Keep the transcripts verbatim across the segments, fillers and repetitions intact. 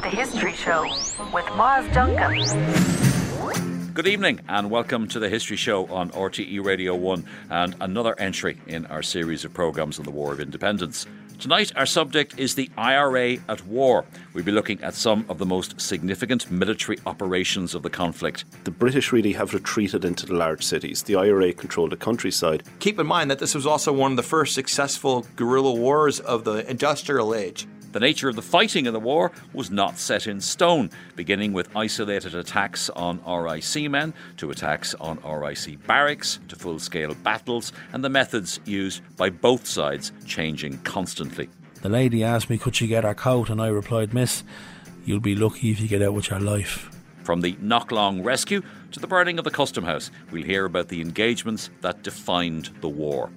The History Show with Maz Duncan. Good evening and welcome to The History Show on R T E Radio one and another entry in our series of programmes on the War of Independence. Tonight our subject is the I R A at war. We'll be looking at some of the most significant military operations of the conflict. The British really have retreated into the large cities. The I R A controlled the countryside. Keep in mind that this was also one of the first successful guerrilla wars of the industrial age. The nature of the fighting in the war was not set in stone, beginning with isolated attacks on R I C men, to attacks on R I C barracks, to full-scale battles, and the methods used by both sides changing constantly. The lady asked me, could she get her coat? And I replied, miss, you'll be lucky if you get out with your life. From the Knocklong rescue to the burning of the Custom House, we'll hear about the engagements that defined the war.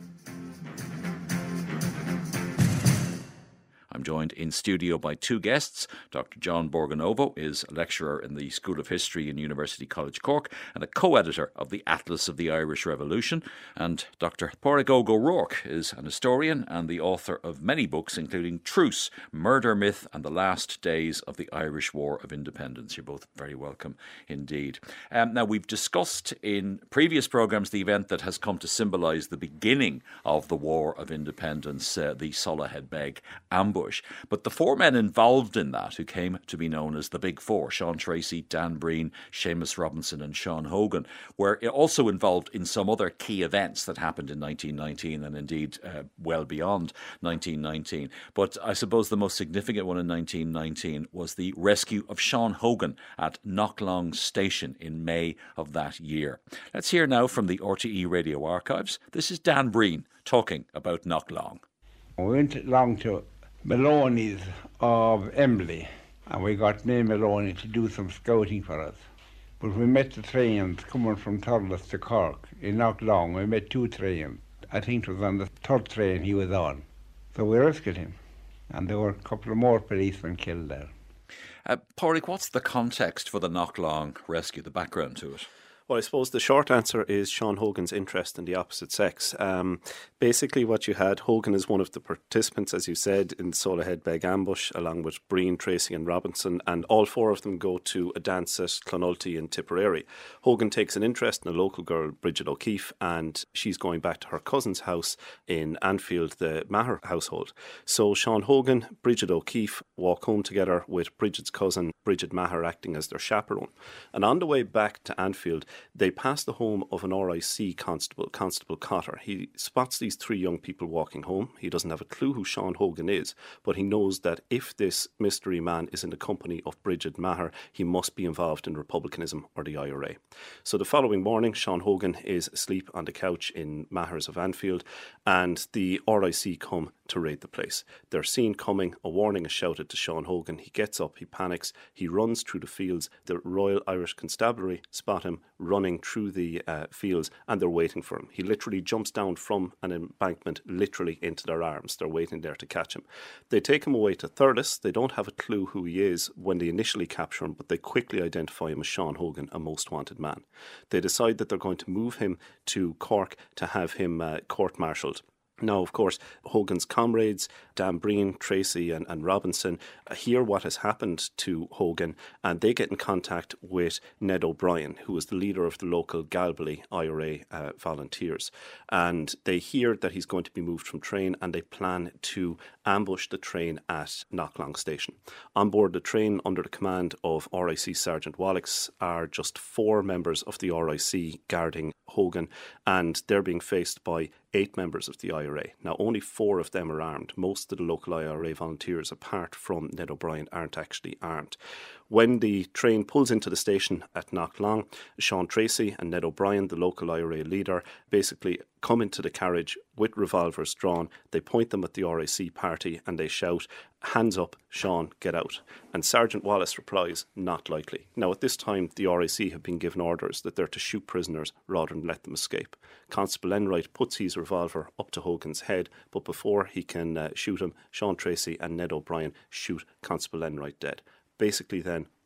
I'm joined in studio by two guests. Doctor John Borgonovo is a lecturer in the School of History in University College Cork and a co-editor of the Atlas of the Irish Revolution. And Doctor Pádraig Óg O'Rourke is an historian and the author of many books, including Truce, Murder Myth and the Last Days of the Irish War of Independence. You're both very welcome indeed. Um, now, we've discussed in previous programmes the event that has come to symbolise the beginning of the War of Independence, uh, the Solohead Beg ambush. But the four men involved in that, who came to be known as the Big Four, Sean Tracy, Dan Breen, Seamus Robinson and Sean Hogan, were also involved in some other key events that happened in nineteen nineteen and indeed uh, well beyond nineteen nineteen. But I suppose the most significant one in nineteen nineteen was the rescue of Sean Hogan at Knocklong Station in May of that year. Let's hear now from the R T E Radio archives. This is Dan Breen talking about Knocklong. We went along to Maloney's of Embley, and we got Neil Maloney to do some scouting for us. But we met the trains coming from Thurles to Cork in Knocklong. We met two trains. I think it was on the third train he was on. So we rescued him, and there were a couple of more policemen killed there. Uh, Pádraig, what's the context for the Knocklong rescue, the background to it? Well, I suppose the short answer is Sean Hogan's interest in the opposite sex. Um, basically what you had, Hogan is one of the participants, as you said, in the Solohead Beg ambush, along with Breen, Tracy and Robinson, and all four of them go to a dance at Clonulty in Tipperary. Hogan takes an interest in a local girl, Bridget O'Keefe, and she's going back to her cousin's house in Anfield, the Maher household. So Sean Hogan, Bridget O'Keefe walk home together with Bridget's cousin, Bridget Maher, acting as their chaperone. And on the way back to Anfield, they pass the home of an R I C constable, Constable Cotter. He spots these three young people walking home. He doesn't have a clue who Sean Hogan is, but he knows that if this mystery man is in the company of Bridget Maher, he must be involved in republicanism or the I R A. So the following morning, Sean Hogan is asleep on the couch in Maher's of Anfield, and the R I C come to raid the place. They're seen coming, a warning is shouted to Sean Hogan. He gets up, he panics, he runs through the fields. The Royal Irish Constabulary spot him running through the uh, fields, and they're waiting for him. He literally jumps down from an embankment, literally into their arms. They're waiting there to catch him. They take him away to Thurles. They don't have a clue who he is when they initially capture him, but they quickly identify him as Sean Hogan, a most wanted man. They decide that they're going to move him to Cork to have him uh, court-martialed. Now, of course, Hogan's comrades, Dan Breen, Tracy and, and Robinson, uh, hear what has happened to Hogan, and they get in contact with Ned O'Brien, who is the leader of the local Galbally I R A uh, volunteers. And they hear that he's going to be moved from train, and they plan to ambush the train at Knocklong Station. On board the train, under the command of R I C Sergeant Wallachs, are just four members of the R I C guarding Hogan, and they're being faced by eight members of the I R A. Now, only four of them are armed. Most of the local I R A volunteers, apart from Ned O'Brien, aren't actually armed. When the train pulls into the station at Knocklong, Sean Tracy and Ned O'Brien, the local I R A leader, basically come into the carriage with revolvers drawn. They point them at the R I C party and they shout, "Hands up, Sean, get out." And Sergeant Wallace replies, "Not likely." Now, at this time, the R I C have been given orders that they're to shoot prisoners rather than let them escape. Constable Enright puts his revolver up to Hogan's head, but before he can uh, shoot him, Sean Tracy and Ned O'Brien shoot Constable Enright dead. Basically then,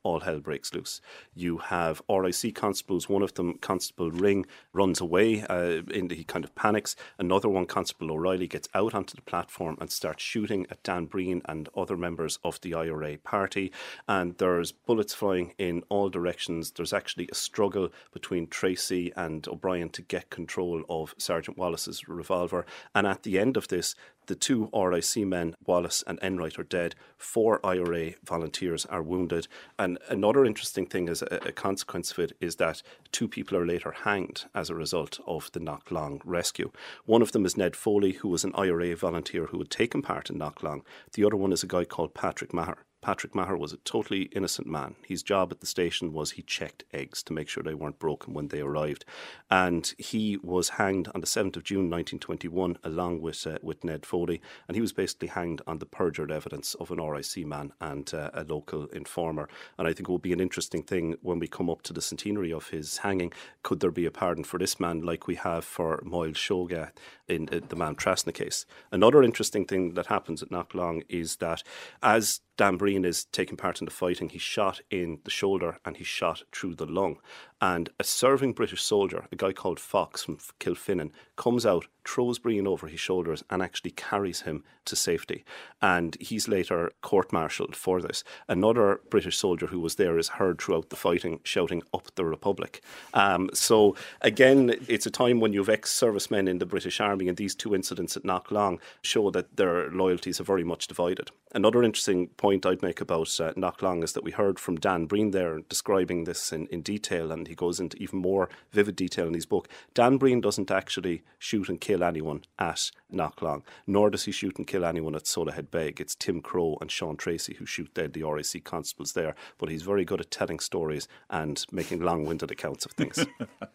all hell breaks loose. You have R I C constables, one of them, Constable Ring, runs away, uh, in the, he kind of panics. Another one, Constable O'Reilly, gets out onto the platform and starts shooting at Dan Breen and other members of the I R A party. And there's bullets flying in all directions. There's actually a struggle between Tracy and O'Brien to get control of Sergeant Wallace's revolver. And at the end of this, the two R I C men, Wallace and Enright, are dead. Four I R A volunteers are wounded. And another interesting thing as a, a consequence of it is that two people are later hanged as a result of the Knocklong rescue. One of them is Ned Foley, who was an I R A volunteer who had taken part in Knocklong. The other one is a guy called Patrick Maher. Patrick Maher was a totally innocent man. His job at the station was he checked eggs to make sure they weren't broken when they arrived. And he was hanged on the seventh of June nineteen twenty-one along with uh, with Ned Foley. And he was basically hanged on the perjured evidence of an R I C man and uh, a local informer. And I think it will be an interesting thing when we come up to the centenary of his hanging. Could there be a pardon for this man like we have for Moyle Shoga in uh, the Mount Trasna case? Another interesting thing that happens at Knocklong is that as Dan Breen is taking part in the fighting, he's shot in the shoulder and he's shot through the lung. And a serving British soldier, a guy called Fox from Kilfinnan, comes out, throws Breen over his shoulders and actually carries him to safety. And he's later court-martialed for this. Another British soldier who was there is heard throughout the fighting shouting, "Up the Republic." Um, so again, it's a time when you have ex-servicemen in the British Army, and these two incidents at Knocklong show that their loyalties are very much divided. Another interesting point I'd make about uh, Knocklong is that we heard from Dan Breen there describing this in, in detail, and he goes into even more vivid detail in his book. Dan Breen doesn't actually shoot and kill anyone at Knocklong, nor does he shoot and kill anyone at Solahead Beg. It's Tim Crowe and Sean Tracy who shoot dead the R I C constables there, but he's very good at telling stories and making long-winded accounts of things.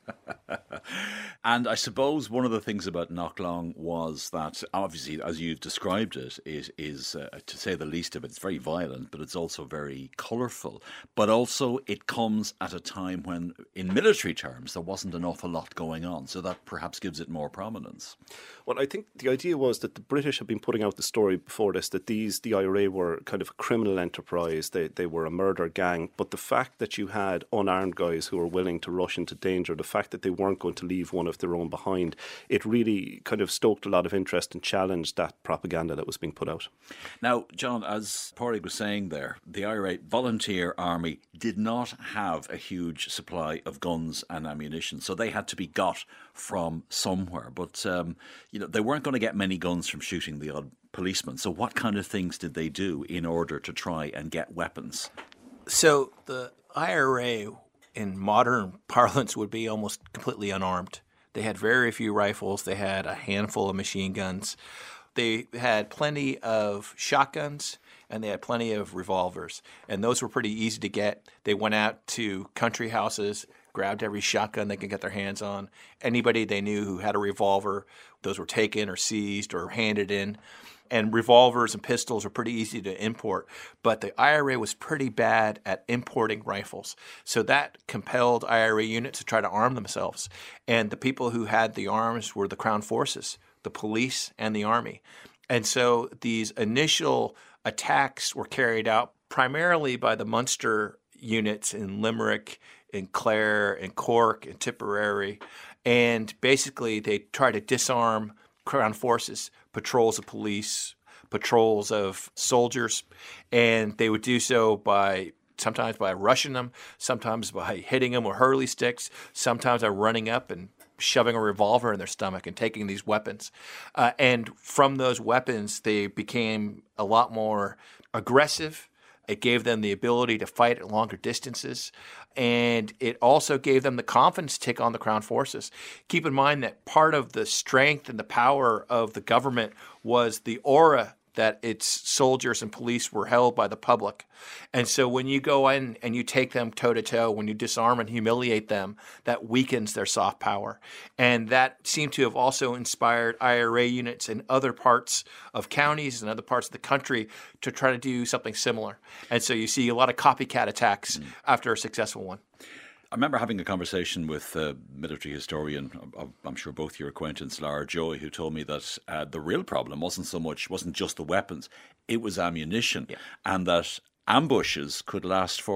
And I suppose one of the things about Knocklong was that, obviously, as you've described it, it is, uh, to say the least of it, it's very violent, but it's also very colourful. But also it comes at a time when, in military terms, there wasn't an awful lot going on. So that perhaps gives it more prominence. Well, I think the idea was that the British had been putting out the story before this, that these, the I R A were kind of a criminal enterprise. They, they were a murder gang. But the fact that you had unarmed guys who were willing to rush into danger, the fact that they weren't going to leave one of their own behind, it really kind of stoked a lot of interest and challenged that propaganda that was being put out. Now, John, as Pádraig was saying there, the I R A volunteer army did not have a huge supply of guns and ammunition, so they had to be got from somewhere. But, um, you know, they weren't going to get many guns from shooting the odd policeman. So what kind of things did they do in order to try and get weapons? So the I R A in modern parlance would be almost completely unarmed. They had very few rifles. They had a handful of machine guns. They had plenty of shotguns, and they had plenty of revolvers. And those were pretty easy to get. They went out to country houses, grabbed every shotgun they could get their hands on. Anybody they knew who had a revolver, those were taken or seized or handed in. And revolvers and pistols are pretty easy to import. But the I R A was pretty bad at importing rifles. So that compelled I R A units to try to arm themselves. And the people who had the arms were the Crown Forces, the police and the army. And so these initial attacks were carried out primarily by the Munster units in Limerick, in Clare, in Cork, in Tipperary. And basically they tried to disarm Crown Forces, patrols of police, patrols of soldiers, and they would do so by sometimes by rushing them, sometimes by hitting them with hurley sticks, sometimes by running up and shoving a revolver in their stomach and taking these weapons. Uh, and from those weapons, they became a lot more aggressive. It gave them the ability to fight at longer distances, and it also gave them the confidence to take on the Crown Forces. Keep in mind that part of the strength and the power of the government was the aura that its soldiers and police were held by the public. And so when you go in and you take them toe-to-toe, when you disarm and humiliate them, that weakens their soft power. And that seemed to have also inspired I R A units in other parts of counties and other parts of the country to try to do something similar. And so you see a lot of copycat attacks mm. after a successful one. I remember having a conversation with a military historian, I'm sure both your acquaintance, Lara Joy, who told me that uh, the real problem wasn't so much, wasn't just the weapons, it was ammunition, yeah. and that ambushes could last for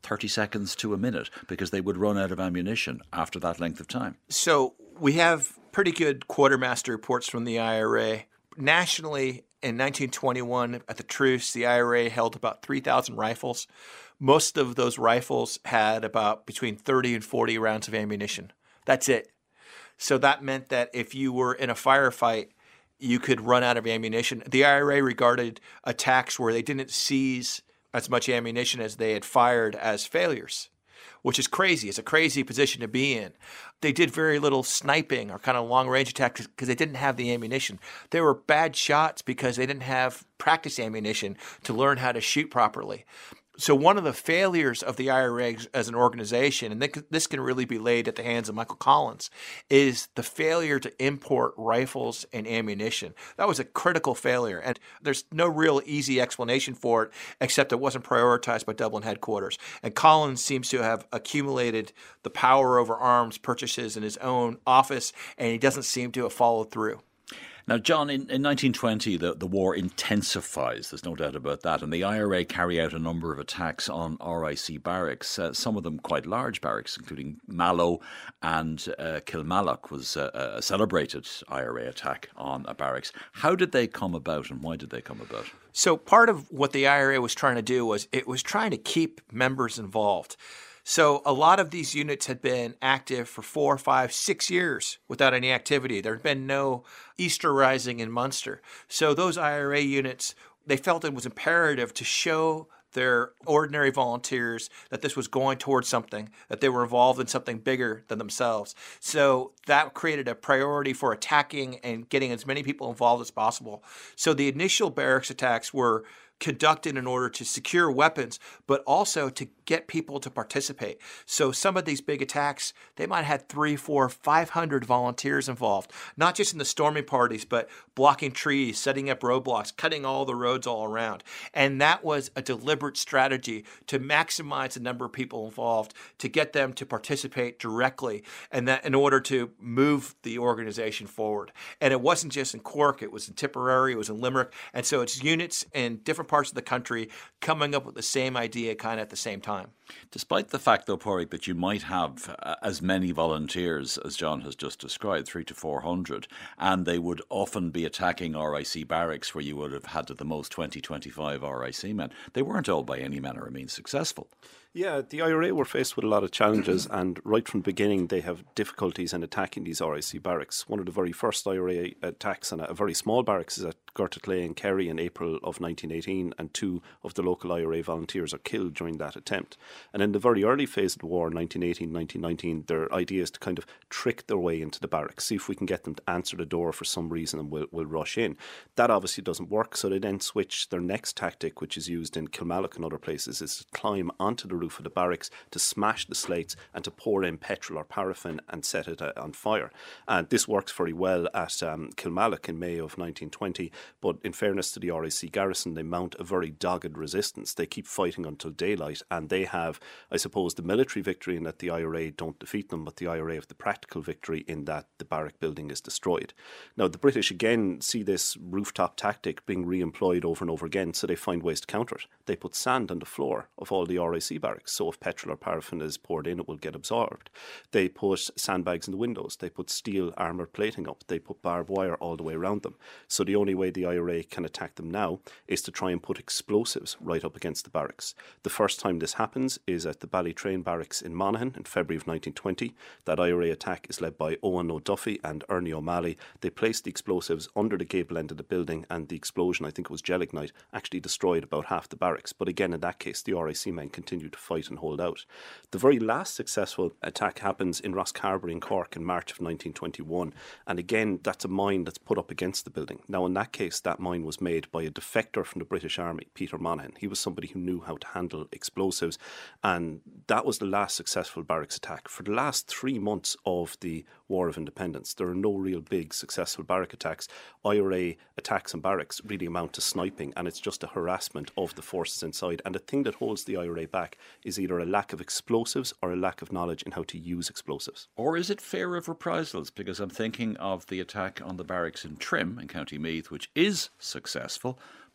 thirty seconds to a minute because they would run out of ammunition after that length of time. So we have pretty good quartermaster reports from the I R A. Nationally, in nineteen twenty-one, at the truce, the I R A held about three thousand rifles. Most of those rifles had about between thirty and forty rounds of ammunition. That's it. So that meant that if you were in a firefight, you could run out of ammunition. The I R A regarded attacks where they didn't seize as much ammunition as they had fired as failures, which is crazy. It's a crazy position to be in. They did very little sniping or kind of long-range attacks because they didn't have the ammunition. They were bad shots because they didn't have practice ammunition to learn how to shoot properly. So one of the failures of the I R A as an organization, and this can really be laid at the hands of Michael Collins, is the failure to import rifles and ammunition. That was a critical failure, and there's no real easy explanation for it, except it wasn't prioritized by Dublin headquarters. And Collins seems to have accumulated the power over arms purchases in his own office, and he doesn't seem to have followed through. Now, John, in, in nineteen twenty, the, the war intensifies, there's no doubt about that, and the I R A carry out a number of attacks on R I C barracks, uh, some of them quite large barracks, including Mallow and uh, Kilmallock was uh, a celebrated I R A attack on a barracks. How did they come about and why did they come about? So part of what the I R A was trying to do was it was trying to keep members involved. So a lot of these units had been active for four, five, six years without any activity. There had been no Easter Rising in Munster. So those I R A units, they felt it was imperative to show their ordinary volunteers that this was going towards something, that they were involved in something bigger than themselves. So that created a priority for attacking and getting as many people involved as possible. So the initial barracks attacks were conducted in order to secure weapons, but also to get people to participate. So some of these big attacks, they might have had three, four, five hundred volunteers involved, not just in the storming parties, but blocking trees, setting up roadblocks, cutting all the roads all around. And that was a deliberate strategy to maximize the number of people involved, to get them to participate directly, and that in order to move the organization forward. And it wasn't just in Cork, it was in Tipperary, it was in Limerick, and so it's units in different parts of the country coming up with the same idea kind of at the same time. Despite the fact, though, Pádraig, that you might have uh, as many volunteers as John has just described, three to four hundred, and they would often be attacking R I C barracks where you would have had at the most twenty, twenty-five R I C men, they weren't all by any manner of means successful. Yeah, the I R A were faced with a lot of challenges, and right from the beginning they have difficulties in attacking these R I C barracks. One of the very first I R A attacks on a very small barracks is at Gortaclay in Kerry in April of nineteen eighteen, and two of the local I R A volunteers are killed during that attempt. And in the very early phase of the war, nineteen eighteen, nineteen nineteen, their idea is to kind of trick their way into the barracks, see if we can get them to answer the door for some reason and we'll, we'll rush in. That obviously doesn't work, so they then switch their next tactic, which is used in Kilmallock and other places, is to climb onto the roof of the barracks, to smash the slates and to pour in petrol or paraffin and set it uh, on fire. And this works very well at um, Kilmallock in May of nineteen twenty, but in fairness to the R I C garrison, they mount a very dogged resistance. They keep fighting until daylight, and they have, I suppose, the military victory in that the I R A don't defeat them, but the I R A have the practical victory in that the barrack building is destroyed. Now, the British again see this rooftop tactic being re-employed over and over again, so they find ways to counter it. They put sand on the floor of all the R I C barracks, so if petrol or paraffin is poured in, it will get absorbed. They put sandbags in the windows. They put steel armoured plating up. They put barbed wire all the way around them. So the only way the I R A can attack them now is to try and put explosives right up against the barracks. The first time this happens is at the Ballytrain barracks in Monaghan in February of nineteen twenty. That I R A attack is led by Owen O'Duffy and Ernie O'Malley. They placed the explosives under the gable end of the building, and the explosion, I think it was gelignite, actually destroyed about half the barracks. But again, in that case, the R I C men continued to fight and hold out. The very last successful attack happens in Rosscarbery in Cork in March of nineteen twenty-one, and again, that's a mine that's put up against the building. Now, in that case, that mine was made by a defector from the British Army, Peter Monaghan. He was somebody who knew how to handle explosives, and that was the last successful barracks attack. For the last three months of the War of Independence, there are no real big successful barrack attacks. I R A attacks on barracks really amount to sniping, and it's just a harassment of the forces inside. And the thing that holds the I R A back is either a lack of explosives or a lack of knowledge in how to use explosives. Or is it fear of reprisals? Because I'm thinking of the attack on the barracks in Trim in County Meath, which is successful,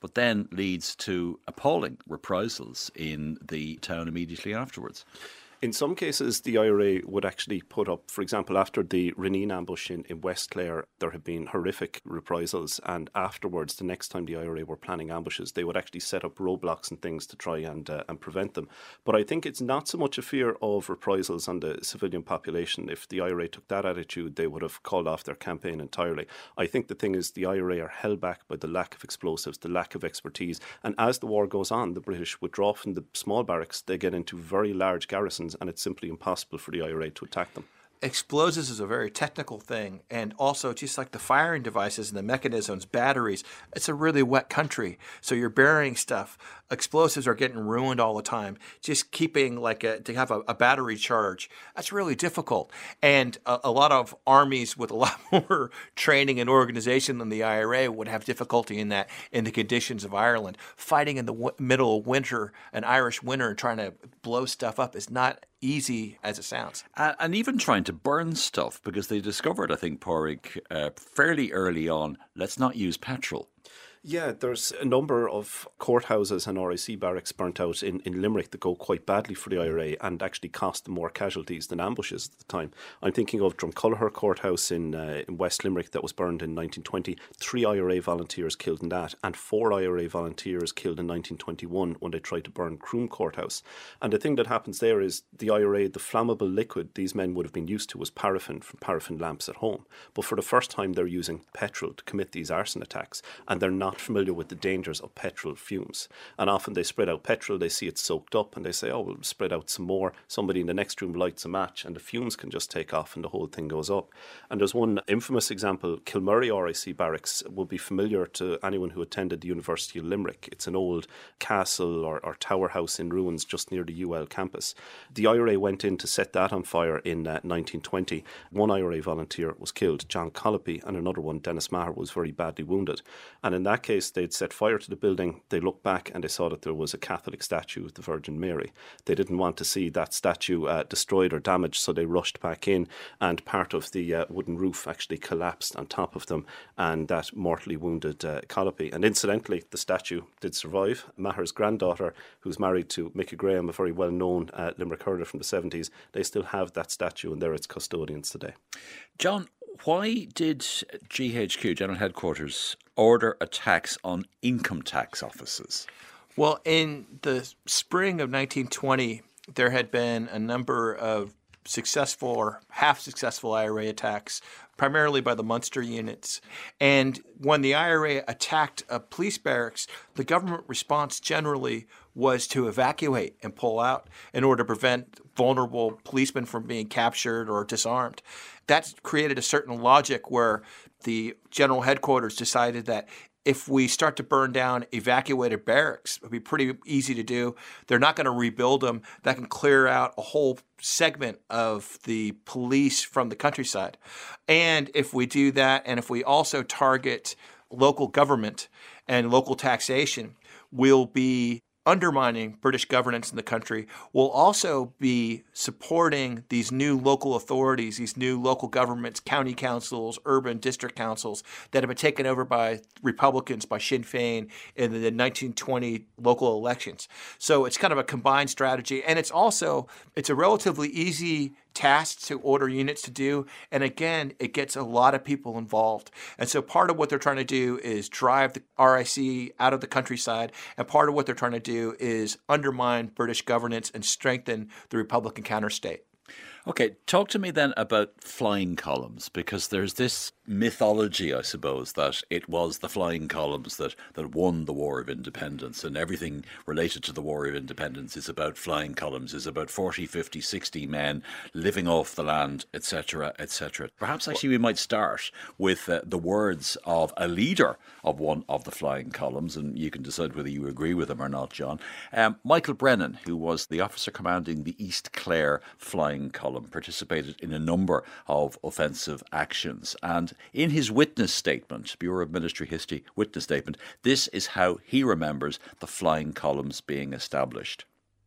but then leads to appalling reprisals in the town immediately afterwards. In some cases, the I R A would actually put up, for example, after the Renine ambush in, in West Clare, there had been horrific reprisals. And afterwards, the next time the I R A were planning ambushes, they would actually set up roadblocks and things to try and uh, and prevent them. But I think it's not so much a fear of reprisals on the civilian population. If the I R A took that attitude, they would have called off their campaign entirely. I think the thing is the I R A are held back by the lack of explosives, the lack of expertise. And as the war goes on, the British withdraw from the small barracks. They get into very large garrisons, and it's simply impossible for the I R A to attack them. Explosives is a very technical thing, and also just like the firing devices and the mechanisms, batteries, it's a really wet country, so you're burying stuff. Explosives are getting ruined all the time. Just keeping like a, to have a, a battery charge, that's really difficult. And a, a lot of armies with a lot more training and organization than the I R A would have difficulty in that in the conditions of Ireland. Fighting in the w- middle of winter, an Irish winter, and trying to blow stuff up is not easy as it sounds. Uh, and even trying to burn stuff, because they discovered, I think, Pádraig, uh, fairly early on, let's not use petrol. Yeah, there's a number of courthouses and R I C barracks burnt out in, in Limerick that go quite badly for the I R A and actually cost them more casualties than ambushes at the time. I'm thinking of Drumculliher Courthouse in, uh, in West Limerick that was burned in nineteen twenty. Three I R A volunteers killed in that, and four I R A volunteers killed in nineteen twenty-one when they tried to burn Croom Courthouse. And the thing that happens there is the I R A, the flammable liquid these men would have been used to was paraffin from paraffin lamps at home. But for the first time, they're using petrol to commit these arson attacks, and they're not familiar with the dangers of petrol fumes. And often they spread out petrol, they see it soaked up, and they say, oh, we'll spread out some more. Somebody in the next room lights a match, and the fumes can just take off, and the whole thing goes up. And there's one infamous example. Kilmurray R I C barracks will be familiar to anyone who attended the University of Limerick. It's an old castle or, or tower house in ruins just near the U L campus. The I R A went in to set that on fire in uh, nineteen twenty. One I R A volunteer was killed, John Collopy, and another one, Dennis Maher, was very badly wounded. And in that case, they'd set fire to the building. They looked back and they saw that there was a Catholic statue of the Virgin Mary. They didn't want to see that statue uh, destroyed or damaged, so they rushed back in, and part of the uh, wooden roof actually collapsed on top of them, and that mortally wounded uh, Collopy. And incidentally, the statue did survive. Maher's granddaughter, who's married to Mickey Graham, a very well-known uh, Limerick hurler from the seventies, they still have that statue, and they're its custodians today. John, why did G H Q, General Headquarters, order attacks on income tax offices? Well, in the spring of nineteen twenty, there had been a number of successful or half-successful I R A attacks, primarily by the Munster units. And when the I R A attacked a police barracks, the government response generally was to evacuate and pull out in order to prevent vulnerable policemen from being captured or disarmed. That created a certain logic where the general headquarters decided that if we start to burn down evacuated barracks, it would be pretty easy to do. They're not going to rebuild them. That can clear out a whole segment of the police from the countryside. And if we do that, and if we also target local government and local taxation, we'll be undermining British governance in the country. We'll also be supporting these new local authorities, these new local governments, county councils, urban district councils that have been taken over by Republicans, by Sinn Féin in the nineteen twenty local elections. So it's kind of a combined strategy. And it's also, it's a relatively easy task to order units to do. And again, it gets a lot of people involved. And so part of what they're trying to do is drive the R I C out of the countryside. And part of what they're trying to do is undermine British governance and strengthen the Republican counterstate. Okay, talk to me then about flying columns, because there's this mythology, I suppose, that it was the flying columns that, that won the War of Independence, and everything related to the War of Independence is about flying columns, is about forty, fifty, sixty men living off the land, et cetera, et cetera. Perhaps actually we might start with uh, the words of a leader of one of the flying columns, and you can decide whether you agree with him or not, John. Um, Michael Brennan, who was the officer commanding the East Clare flying column, participated in a number of offensive actions. And in his witness statement, Bureau of Military History witness statement, this is how he remembers the flying columns being established.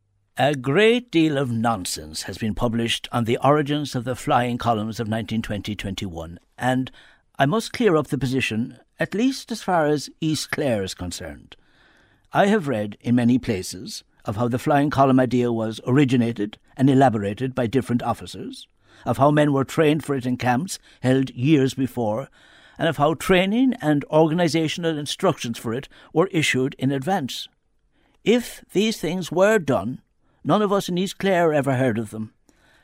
A great deal of nonsense has been published on the origins of the flying columns of nineteen twenty to twenty-one, and I must clear up the position, at least as far as East Clare is concerned. I have read in many places of how the flying column idea was originated and elaborated by different officers, of how men were trained for it in camps held years before, and of how training and organisational instructions for it were issued in advance. If these things were done, none of us in East Clare ever heard of them.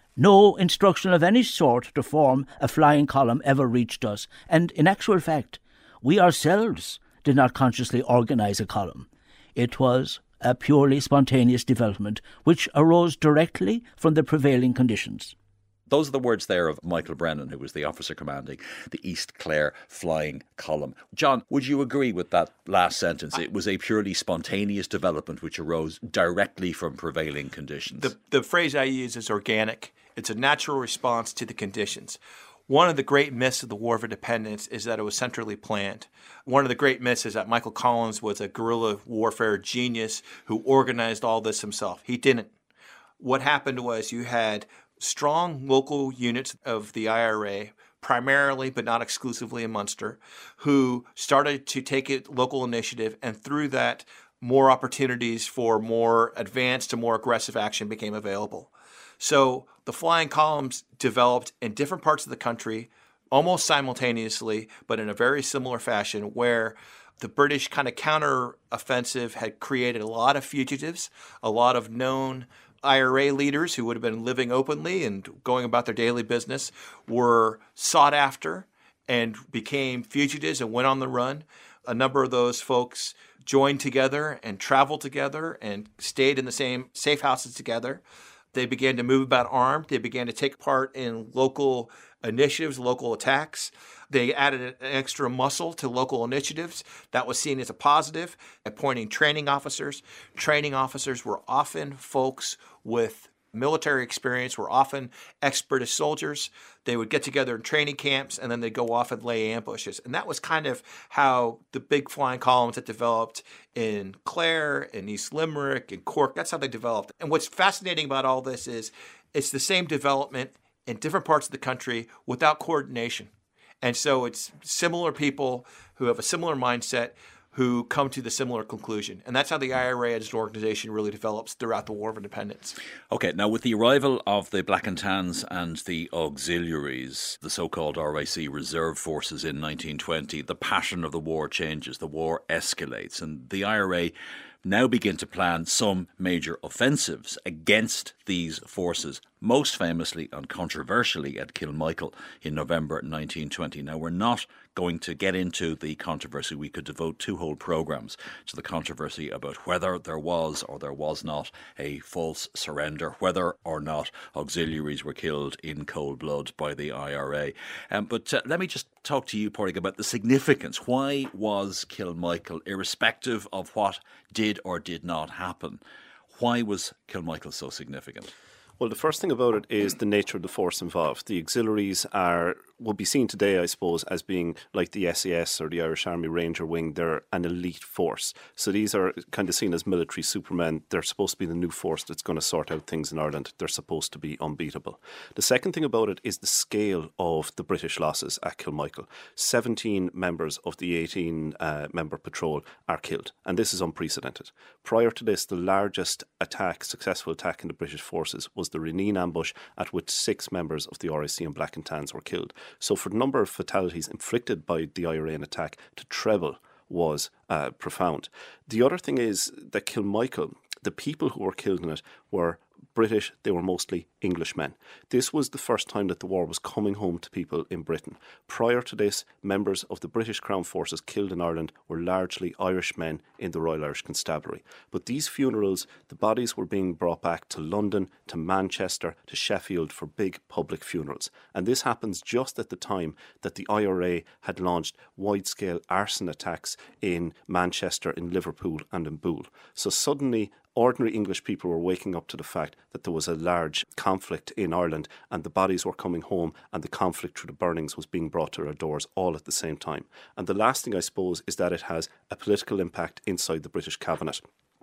No instruction of any sort to form a flying column ever reached us, and in actual fact, we ourselves did not consciously organise a column. It was a purely spontaneous development which arose directly from the prevailing conditions. Those are the words there of Michael Brennan, who was the officer commanding the East Clare Flying Column. John, would you agree with that last sentence? It was a purely spontaneous development which arose directly from prevailing conditions. The, the phrase I use is organic. It's a natural response to the conditions. One of the great myths of the War of Independence is that it was centrally planned. One of the great myths is that Michael Collins was a guerrilla warfare genius who organized all this himself. He didn't. What happened was you had strong local units of the I R A, primarily but not exclusively in Munster, who started to take it local initiative, and through that, more opportunities for more advanced and more aggressive action became available. So the flying columns developed in different parts of the country almost simultaneously, but in a very similar fashion, where the British kind of counter-offensive had created a lot of fugitives, a lot of known I R A leaders who would have been living openly and going about their daily business were sought after and became fugitives and went on the run. A number of those folks joined together and traveled together and stayed in the same safe houses together. They began to move about armed. They began to take part in local initiatives, local attacks. They added an extra muscle to local initiatives. That was seen as a positive, appointing training officers. Training officers were often folks with military experience, were often expert as soldiers. They would get together in training camps, and then they'd go off and lay ambushes. And that was kind of how the big flying columns that developed in Clare, in East Limerick, in Cork, that's how they developed. And what's fascinating about all this is it's the same development in different parts of the country without coordination. And so it's similar people who have a similar mindset who come to the similar conclusion. And that's how the I R A as an organization really develops throughout the War of Independence. OK, now with the arrival of the Black and Tans and the auxiliaries, the so-called R I C reserve forces in nineteen twenty, the pattern of the war changes, the war escalates, and the I R A now begin to plan some major offensives against these forces, most famously and controversially at Kilmichael in November nineteen twenty. Now, we're not going to get into the controversy. We could devote two whole programmes to the controversy about whether there was or there was not a false surrender, whether or not auxiliaries were killed in cold blood by the I R A. Um, but uh, let me just talk to you, Pádraig, about the significance. Why was Kilmichael, irrespective of what did or did not happen, why was Kilmichael so significant? Well, the first thing about it is the nature of the force involved. The auxiliaries are would be seen today, I suppose, as being like the S E S or the Irish Army Ranger Wing. They're an elite force. So these are kind of seen as military supermen. They're supposed to be the new force that's going to sort out things in Ireland. They're supposed to be unbeatable. The second thing about it is the scale of the British losses at Kilmichael. seventeen members of the eighteen-member uh, patrol are killed, and this is unprecedented. Prior to this, the largest attack, successful attack in the British forces was the Reneen ambush, at which six members of the R I C and Black and Tans were killed. So for the number of fatalities inflicted by the I R A in attack to treble was uh, profound. The other thing is that Kilmichael, the people who were killed in it were British, they were mostly Englishmen. This was the first time that the war was coming home to people in Britain. Prior to this, members of the British Crown Forces killed in Ireland were largely Irish men in the Royal Irish Constabulary. But these funerals, the bodies were being brought back to London, to Manchester, to Sheffield for big public funerals. And this happens just at the time that the I R A had launched wide-scale arson attacks in Manchester, in Liverpool and in Boole. So suddenly, ordinary English people were waking up to the fact that there was a large conflict in Ireland and the bodies were coming home and the conflict through the burnings was being brought to our doors all at the same time. And the last thing, I suppose, is that it has a political impact inside the British cabinet.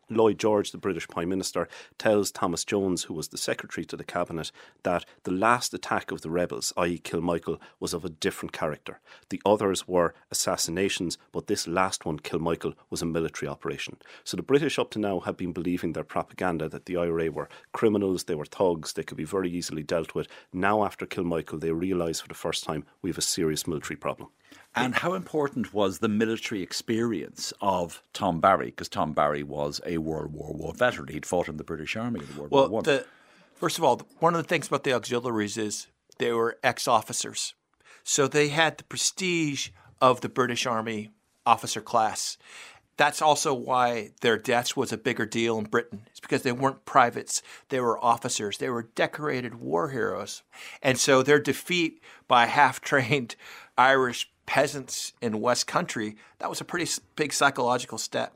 Lloyd George, the British Prime Minister, tells Thomas Jones, who was the Secretary to the Cabinet, that the last attack of the rebels, that is. Kilmichael, was of a different character. The others were assassinations, but this last one, Kilmichael, was a military operation. So the British up to now have been believing their propaganda that the I R A were criminals, they were thugs, they could be very easily dealt with. Now after Kilmichael, they realise for the first time we have a serious military problem. And how important was the military experience of Tom Barry? Because Tom Barry was a World War One veteran. He'd fought in the British Army in World well, War One. The, first of all, one of the things about the auxiliaries is they were ex-officers. So they had the prestige of the British Army officer class. That's also why their deaths was a bigger deal in Britain. It's because they weren't privates. They were officers. They were decorated war heroes. And so their defeat by half-trained Irish peasants in West Country, that was a pretty big psychological step.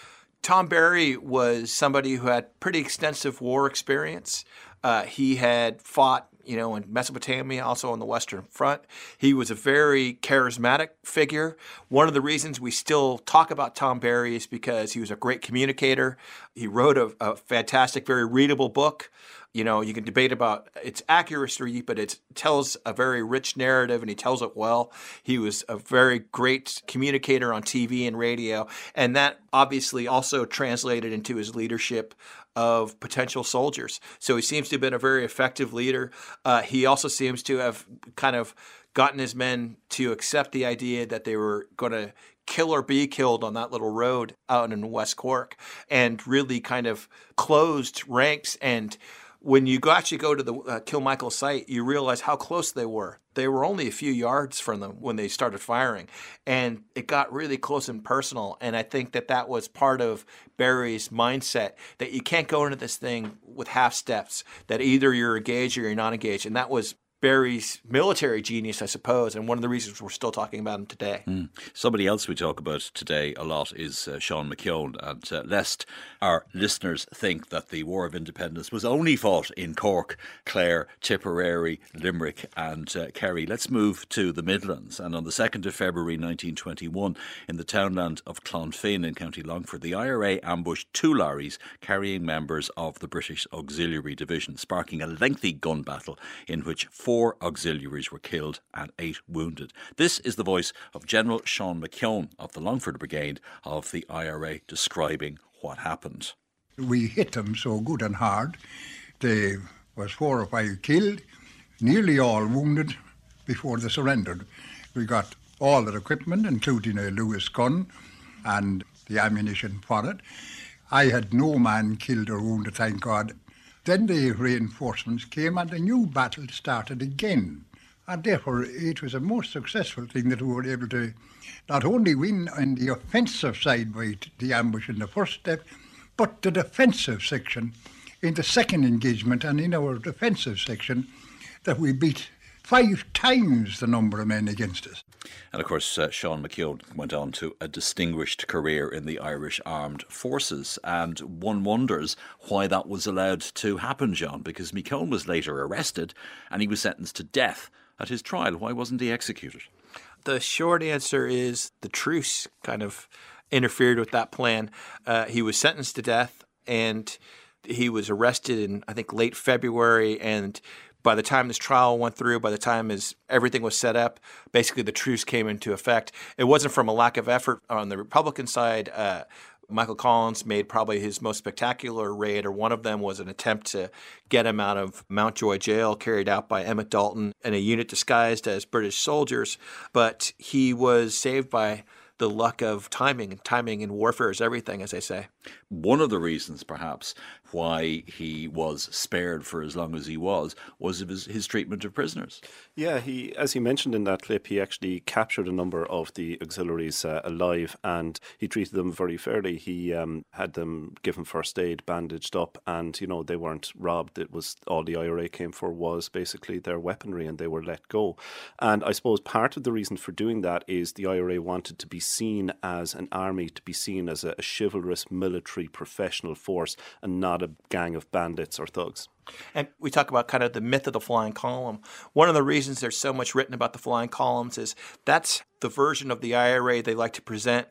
Tom Barry was somebody who had pretty extensive war experience. Uh, he had fought, you know, in Mesopotamia, also on the Western Front. He was a very charismatic figure. One of the reasons we still talk about Tom Barry is because he was a great communicator. He wrote a, a fantastic, very readable book. You know, you can debate about its accuracy, but it tells a very rich narrative, and he tells it well. He was a very great communicator on T V and radio, and that obviously also translated into his leadership of potential soldiers. So he seems to have been a very effective leader. Uh, he also seems to have kind of gotten his men to accept the idea that they were going to kill or be killed on that little road out in West Cork, and really kind of closed ranks. And when you actually go to the uh, Kilmichael site, you realize how close they were. They were only a few yards from them when they started firing, and it got really close and personal. And I think that that was part of Barry's mindset, that you can't go into this thing with half steps, that either you're engaged or you're not engaged. And that was Barry's military genius, I suppose, and one of the reasons we're still talking about him today. Mm. Somebody else we talk about today a lot is uh, Sean McKeown, and uh, lest our listeners think that the War of Independence was only fought in Cork, Clare, Tipperary, Limerick and uh, Kerry, let's move to the Midlands. And on the second of February nineteen twenty-one, in the townland of Clonfin in County Longford, the I R A ambushed two lorries carrying members of the British Auxiliary Division, sparking a lengthy gun battle in which four Four auxiliaries were killed and eight wounded. This is the voice of General Sean McKeown of the Longford Brigade of the I R A describing what happened. We hit them so good and hard. There was four or five killed, nearly all wounded before they surrendered. We got all their equipment, including a Lewis gun and the ammunition for it. I had no man killed or wounded, thank God. Then the reinforcements came and a new battle started again. And therefore it was a most successful thing that we were able to not only win on the offensive side by the ambush in the first step, but the defensive section in the second engagement, and in our defensive section that we beat five times the number of men against us. And of course, uh, Sean McKeown went on to a distinguished career in the Irish Armed Forces, and one wonders why that was allowed to happen, John, because McKeown was later arrested and he was sentenced to death at his trial. Why wasn't he executed? The short answer is the truce kind of interfered with that plan. Uh, he was sentenced to death, and he was arrested in, I think, late February, and by the time this trial went through, by the time his everything was set up, basically the truce came into effect. It wasn't from a lack of effort on the Republican side. Uh, Michael Collins made probably his most spectacular raid, or one of them was an attempt to get him out of Mountjoy Jail, carried out by Emmett Dalton and a unit disguised as British soldiers. But he was saved by the luck of timing, and timing in warfare is everything, as they say. One of the reasons, perhaps, why he was spared for as long as he was, was his, his treatment of prisoners. Yeah, he, as he mentioned in that clip, he actually captured a number of the auxiliaries uh, alive, and he treated them very fairly. He um, had them given first aid, bandaged up, and, you know, they weren't robbed. It was all the I R A came for was basically their weaponry, and they were let go. And I suppose part of the reason for doing that is the I R A wanted to be seen as an army, to be seen as a, a chivalrous military professional force and not a gang of bandits or thugs. And we talk about kind of the myth of the flying column. One of the reasons there's so much written about the flying columns is that's the version of the I R A they like to present.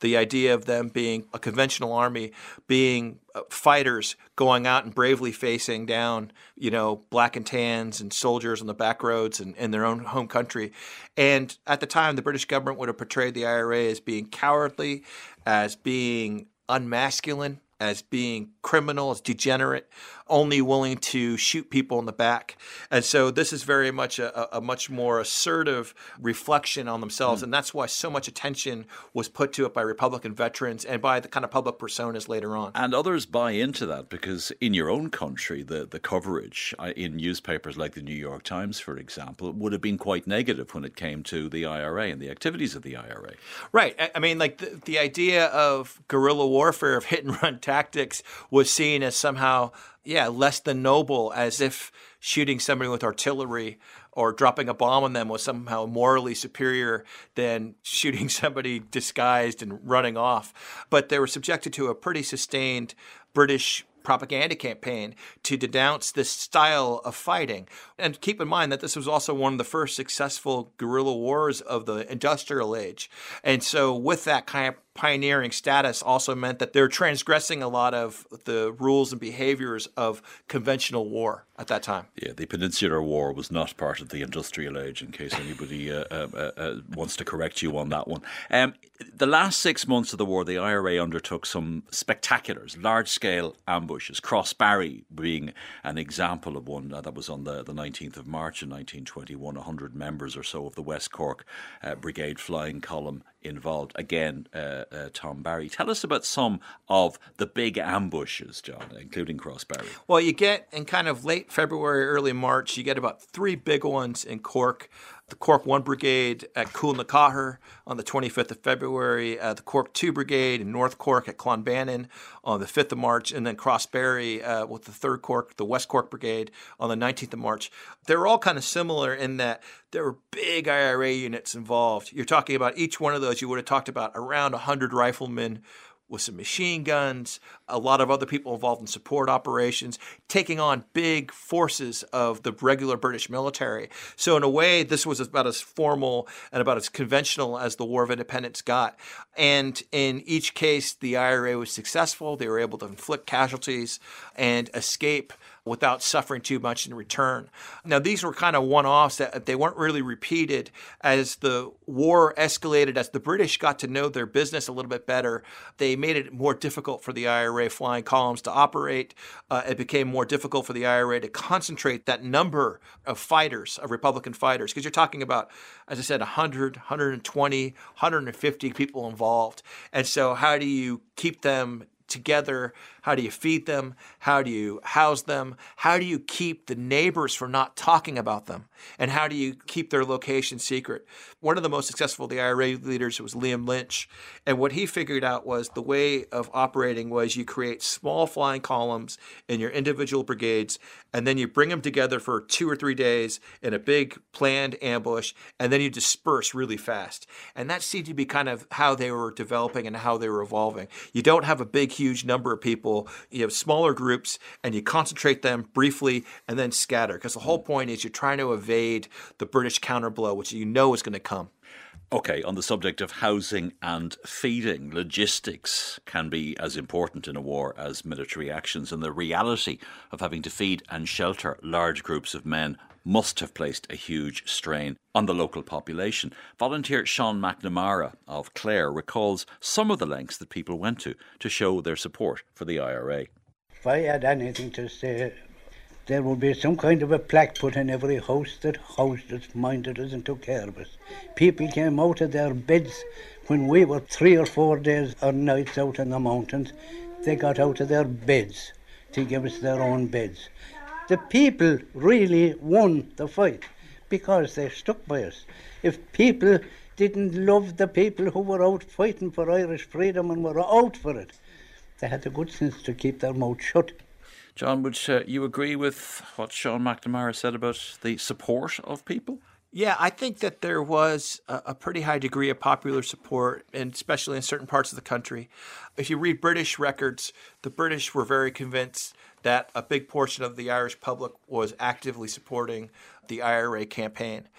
The idea of them being a conventional army, being fighters going out and bravely facing down, you know, black and tans and soldiers on the back roads and in their own home country. And at the time, the British government would have portrayed the I R A as being cowardly, as being unmasculine, as being criminal, as degenerate, only willing to shoot people in the back. And so this is very much a, a much more assertive reflection on themselves. Mm. And that's why so much attention was put to it by Republican veterans and by the kind of public personas later on. And others buy into that because in your own country, the, the coverage in newspapers like the New York Times, for example, would have been quite negative when it came to the I R A and the activities of the I R A. Right. I mean, like the, the idea of guerrilla warfare, of hit and run tactics was seen as somehow, yeah, less than noble, as if shooting somebody with artillery or dropping a bomb on them was somehow morally superior than shooting somebody disguised and running off. But they were subjected to a pretty sustained British propaganda campaign to denounce this style of fighting. And keep in mind that this was also one of the first successful guerrilla wars of the industrial age. And so with that kind of pioneering status also meant that they're transgressing a lot of the rules and behaviors of conventional war at that time. Yeah, the Peninsular War was not part of the industrial age, in case anybody uh, uh, uh, wants to correct you on that one. Um, the last six months of the war, the I R A undertook some spectaculars, large-scale ambushes, Crossbarry being an example of one. Uh, that was on the, the nineteenth of March in nineteen twenty-one, one hundred members or so of the West Cork uh, Brigade Flying Column involved. Again, uh, uh, Tom Barry. Tell us about some of the big ambushes, John, including Crossbarry. Well, you get in kind of late February, early March, you get about three big ones in Cork. The Cork one Brigade at Coolnacaher on the twenty-fifth of February, uh, the Cork two Brigade in North Cork at Clonbannon on the fifth of March, and then Crossbarry uh, with the third Cork, the West Cork Brigade on the nineteenth of March. They're all kind of similar in that there were big I R A units involved. You're talking about each one of those, you would have talked about around one hundred riflemen with some machine guns, a lot of other people involved in support operations, taking on big forces of the regular British military. So in a way, this was about as formal and about as conventional as the War of Independence got. And in each case, the I R A was successful. They were able to inflict casualties and escape without suffering too much in return. Now, these were kind of one-offs that they weren't really repeated. As the war escalated, as the British got to know their business a little bit better, they made it more difficult for the I R A flying columns to operate. Uh, it became more difficult for the I R A to concentrate that number of fighters, of Republican fighters, because you're talking about, as I said, one hundred, one hundred twenty, one hundred fifty people involved. And so how do you keep them together? How do you feed them? How do you house them? How do you keep the neighbors from not talking about them? And how do you keep their location secret? One of the most successful of the I R A leaders was Liam Lynch. And what he figured out was the way of operating was you create small flying columns in your individual brigades, and then you bring them together for two or three days in a big planned ambush, and then you disperse really fast. And that seemed to be kind of how they were developing and how they were evolving. You don't have a big, huge number of people. You have smaller groups, and you concentrate them briefly and then scatter, because the whole point is you're trying to evade the British counterblow, which you know is going to come. Okay, on the subject of housing and feeding, logistics can be as important in a war as military actions, and the reality of having to feed and shelter large groups of men must have placed a huge strain on the local population. Volunteer Sean McNamara of Clare recalls some of the lengths that people went to to show their support for the I R A. If I had anything to say, there would be some kind of a plaque put in every house that housed us, minded us and took care of us. People came out of their beds when we were three or four days or nights out in the mountains. They got out of their beds to give us their own beds. The people really won the fight because they stuck by us. If people didn't love the people who were out fighting for Irish freedom and were out for it, they had the good sense to keep their mouth shut. John, would uh, you agree with what Sean McNamara said about the support of people? Yeah, I think that there was a, a pretty high degree of popular support, and especially in certain parts of the country. If you read British records, the British were very convinced that a big portion of the Irish public was actively supporting the I R A campaign.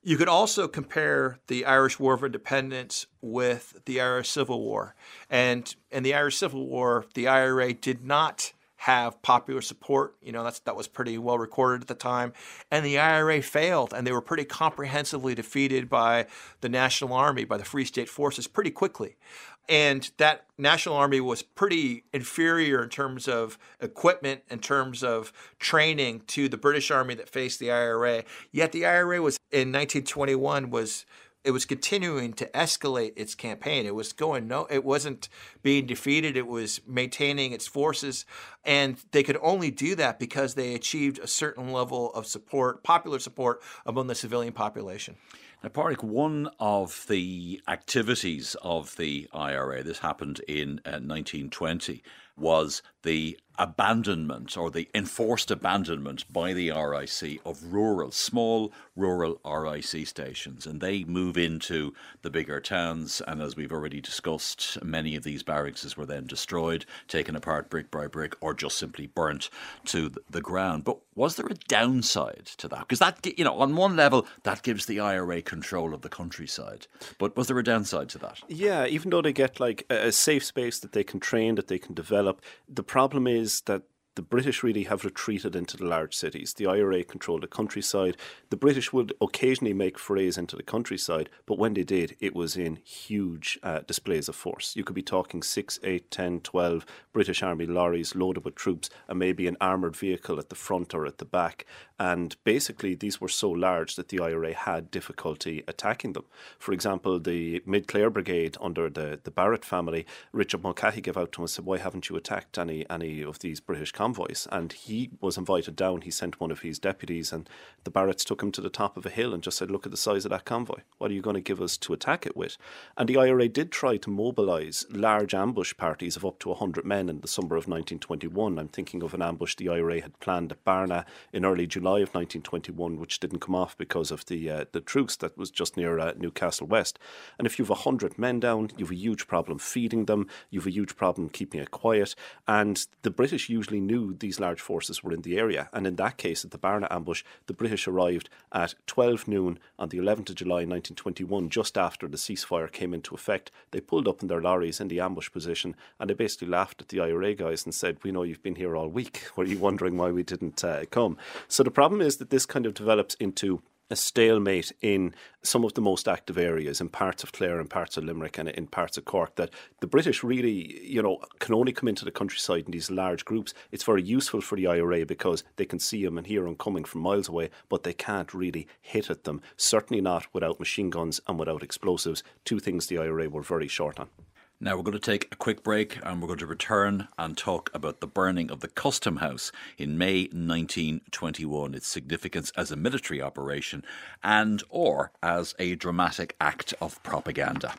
You could also compare the Irish War of Independence with the Irish Civil War. And in the Irish Civil War, the I R A did not have popular support. You know, that's that was pretty well recorded at the time. And the I R A failed, and they were pretty comprehensively defeated by the National Army, by the Free State Forces pretty quickly. And that National Army was pretty inferior in terms of equipment, in terms of training to the British Army that faced the I R A. Yet the I R A was, in nineteen twenty-one, was it was continuing to escalate its campaign. It was going no, it wasn't being defeated. It was maintaining its forces, and they could only do that because they achieved a certain level of support, popular support among the civilian population. Now, Pádraig, one of the activities of the I R A, this happened in uh, nineteen twenty, was the abandonment or the enforced abandonment by the R I C of rural, small rural R I C stations. And they move into the bigger towns. And as we've already discussed, many of these barracks were then destroyed, taken apart brick by brick, or just simply burnt to the ground. But was there a downside to that? Because that, you know, on one level, that gives the I R A control of the countryside. But was there a downside to that? Yeah, even though they get like a safe space that they can train, that they can develop, the problem is that the British really have retreated into the large cities. The I R A controlled the countryside. The British would occasionally make forays into the countryside, but when they did, it was in huge uh, displays of force. You could be talking six, eight, ten, twelve British Army lorries loaded with troops and maybe an armoured vehicle at the front or at the back. And basically, these were so large that the I R A had difficulty attacking them. For example, the Mid-Clare Brigade under the, the Barrett family, Richard Mulcahy gave out to him and said, why haven't you attacked any, any of these British convoys? And he was invited down. He sent one of his deputies, and the Barretts took him to the top of a hill and just said, look at the size of that convoy. What are you going to give us to attack it with? And the I R A did try to mobilise large ambush parties of up to one hundred men in the summer of nineteen twenty-one. I'm thinking of an ambush the I R A had planned at Barna in early July of nineteen twenty-one, which didn't come off because of the uh, the truce that was just near uh, Newcastle West. And if you have one hundred men down, you have a huge problem feeding them, you have a huge problem keeping it quiet. And the British usually knew these large forces were in the area. And in that case, at the Barna ambush, the British arrived at twelve noon on the eleventh of July nineteen twenty-one, just after the ceasefire came into effect. They pulled up in their lorries in the ambush position, and they basically laughed at the I R A guys and said, we know you've been here all week. Were you wondering why we didn't uh, come? So the problem is that this kind of develops into a stalemate in some of the most active areas, in parts of Clare and parts of Limerick and in parts of Cork, that the British really, you know, can only come into the countryside in these large groups. It's very useful for the I R A because they can see them and hear them coming from miles away, but they can't really hit at them. Certainly not without machine guns and without explosives, two things the I R A were very short on. Now we're going to take a quick break and we're going to return and talk about the burning of the Custom House in May nineteen twenty-one, its significance as a military operation and or as a dramatic act of propaganda.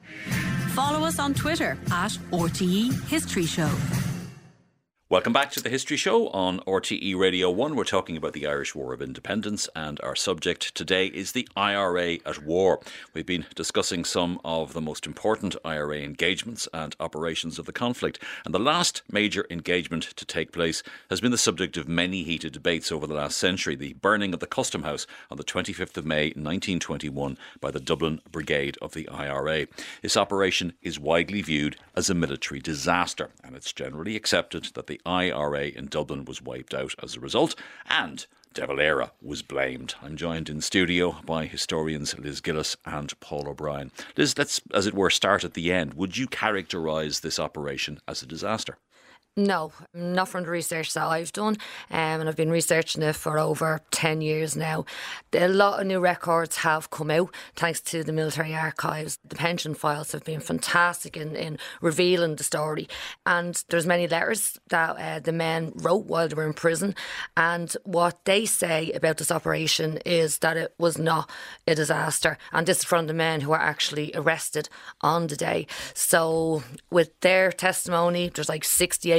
Follow us on Twitter at R T E History Show. Welcome back to the History Show on R T E Radio one. We're talking about the Irish War of Independence, and our subject today is the I R A at war. We've been discussing some of the most important I R A engagements and operations of the conflict, and the last major engagement to take place has been the subject of many heated debates over the last century, the burning of the Custom House on the twenty-fifth of May nineteen twenty-one by the Dublin Brigade of the I R A. This operation is widely viewed as a military disaster, and it's generally accepted that the I R A in Dublin was wiped out as a result, and De Valera was blamed. I'm joined in studio by historians Liz Gillis and Paul O'Brien. Liz, let's, as it were, start at the end. Would you characterise this operation as a disaster? No, not from the research that I've done, um, and I've been researching it for over ten years now. A lot of new records have come out thanks to the military archives. The pension files have been fantastic in, in revealing the story, and there's many letters that uh, the men wrote while they were in prison, and what they say about this operation is that it was not a disaster, and this is from the men who were actually arrested on the day. So with their testimony, there's like sixty-eight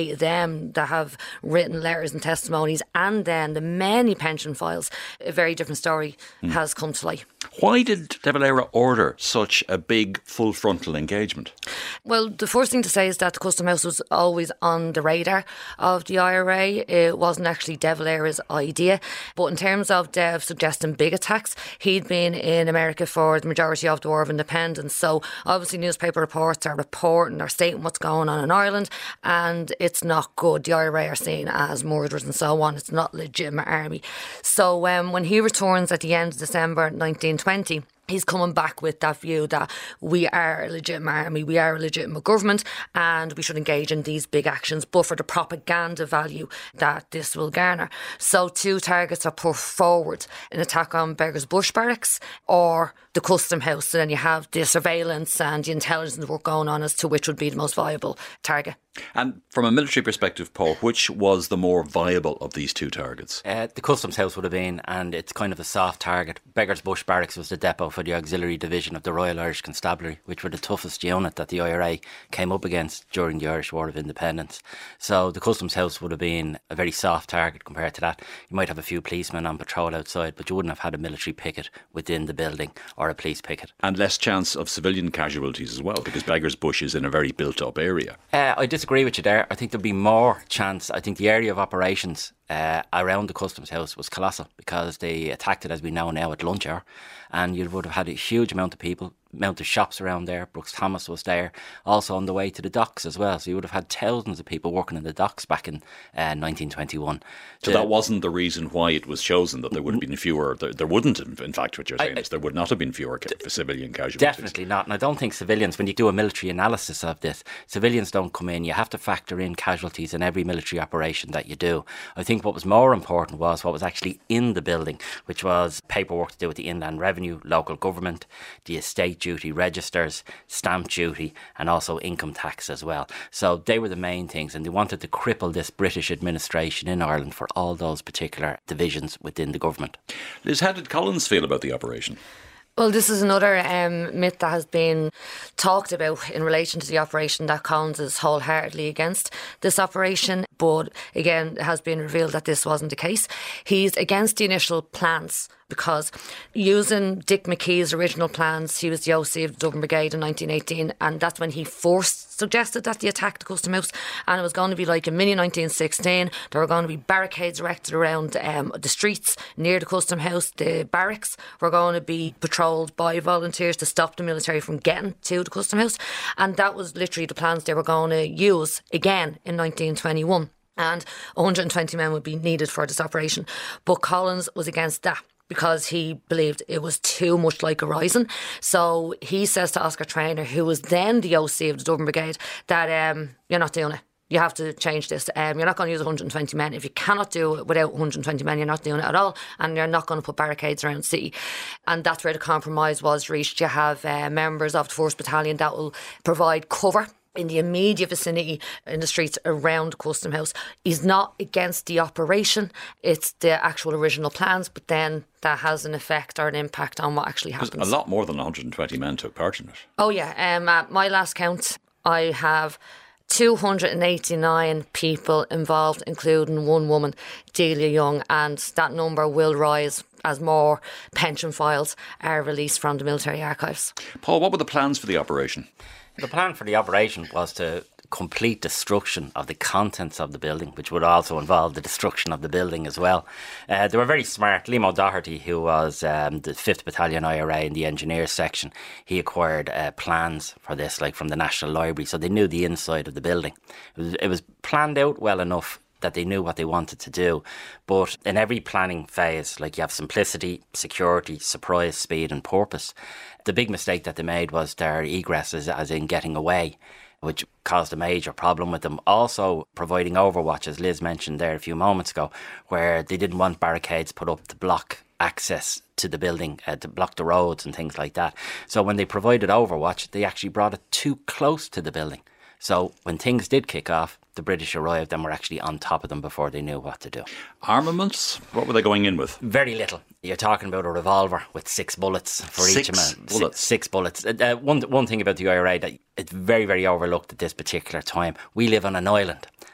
eight of them that have written letters and testimonies, and then the many pension files, a very different story mm. has come to light. Why did De Valera order such a big full frontal engagement? Well, the first thing to say is that the Custom House was always on the radar of the I R A. It wasn't actually De Valera's idea. But in terms of Dev suggesting big attacks, he'd been in America for the majority of the War of Independence. So obviously newspaper reports are reporting or stating what's going on in Ireland, and it's not good. The I R A are seen as murderers and so on. It's not a legitimate army. So um, when he returns at the end of December nineteen twenty, he's coming back with that view that we are a legitimate army, we are a legitimate government, and we should engage in these big actions, but for the propaganda value that this will garner. So two targets are put forward: an attack on Beggars Bush Barracks or the Custom House. So then you have the surveillance and the intelligence work going on as to which would be the most viable target. And from a military perspective, Paul, which was the more viable of these two targets? Uh, the Customs House would have been, and it's kind of a soft target. Beggars Bush Barracks was the depot for the Auxiliary Division of the Royal Irish Constabulary, which were the toughest unit that the I R A came up against during the Irish War of Independence. So the Customs House would have been a very soft target compared to that. You might have a few policemen on patrol outside, but you wouldn't have had a military picket within the building or a police picket. And less chance of civilian casualties as well, because Beggars Bush is in a very built-up area. Uh, I disagree with you there. I think there'd be more chance. I think the area of operations uh, around the Customs House was colossal, because they attacked it, as we know now, at lunch hour, and you would have had a huge amount of people, amount of shops around there. Brooks Thomas was there, also on the way to the docks as well. So you would have had thousands of people working in the docks back in uh, nineteen twenty-one. So the, that wasn't the reason why it was chosen, that there would have been fewer. There, there wouldn't, in fact, what you're saying I, is there would not have been fewer d- civilian casualties. Definitely not. And I don't think civilians, when you do a military analysis of this, civilians don't come in. You have to factor in casualties in every military operation that you do. I think what was more important was what was actually in the building, which was paperwork to do with the Inland Revenue, local government, the estate duty registers, stamp duty, and also income tax as well. So they were the main things, and they wanted to cripple this British administration in Ireland for all those particular divisions within the government. Liz, how did Collins feel about the operation? Well, this is another um, myth that has been talked about in relation to the operation, that Collins is wholeheartedly against this operation. But again, it has been revealed that this wasn't the case. He's against the initial plans, because using Dick McKee's original plans, he was the O C of the Dublin Brigade in nineteen eighteen, and that's when he first suggested that they attack the Custom House, and it was going to be like a mini nineteen sixteen. There were going to be barricades erected around um, the streets near the Custom House. The barracks were going to be patrolled by volunteers to stop the military from getting to the Custom House, and that was literally the plans they were going to use again in nineteen twenty-one. And one hundred twenty men would be needed for this operation. But Collins was against that, because he believed it was too much like a rising. So he says to Oscar Traynor, who was then the O C of the Dublin Brigade, that um, you're not doing it. You have to change this. Um, you're not going to use one hundred twenty men. If you cannot do it without one hundred twenty men, you're not doing it at all, and you're not going to put barricades around the city. And that's where the compromise was reached. You have uh, members of the first Battalion that will provide cover in the immediate vicinity in the streets around Custom House. He's not against the operation, it's the actual original plans, but then that has an effect or an impact on what actually happens. A lot more than one hundred twenty men took part in it. Oh yeah, um, at my last count, I have two hundred eighty-nine people involved, including one woman, Delia Young, and that number will rise as more pension files are released from the military archives. Paul, what were the plans for the operation? The plan for the operation was to complete destruction of the contents of the building, which would also involve the destruction of the building as well. Uh, they were very smart. Liam O'Doherty, who was um, the fifth Battalion I R A in the engineers section, he acquired uh, plans for this, like from the National Library, so they knew the inside of the building. It was, it was planned out well enough that they knew what they wanted to do. But in every planning phase, like you have simplicity, security, surprise, speed and purpose. The big mistake that they made was their egress, as, as in getting away, which caused a major problem with them. Also providing overwatch, as Liz mentioned there a few moments ago, where they didn't want barricades put up to block access to the building, uh, to block the roads and things like that. So when they provided overwatch, they actually brought it too close to the building. So when things did kick off, the British arrived and were actually on top of them before they knew what to do. Armaments? What were they going in with? Very little. You're talking about a revolver with six bullets for six each of them. Bullets. Six, six bullets. Uh, one, one thing about the I R A that it's very, very overlooked at this particular time. We live on an island,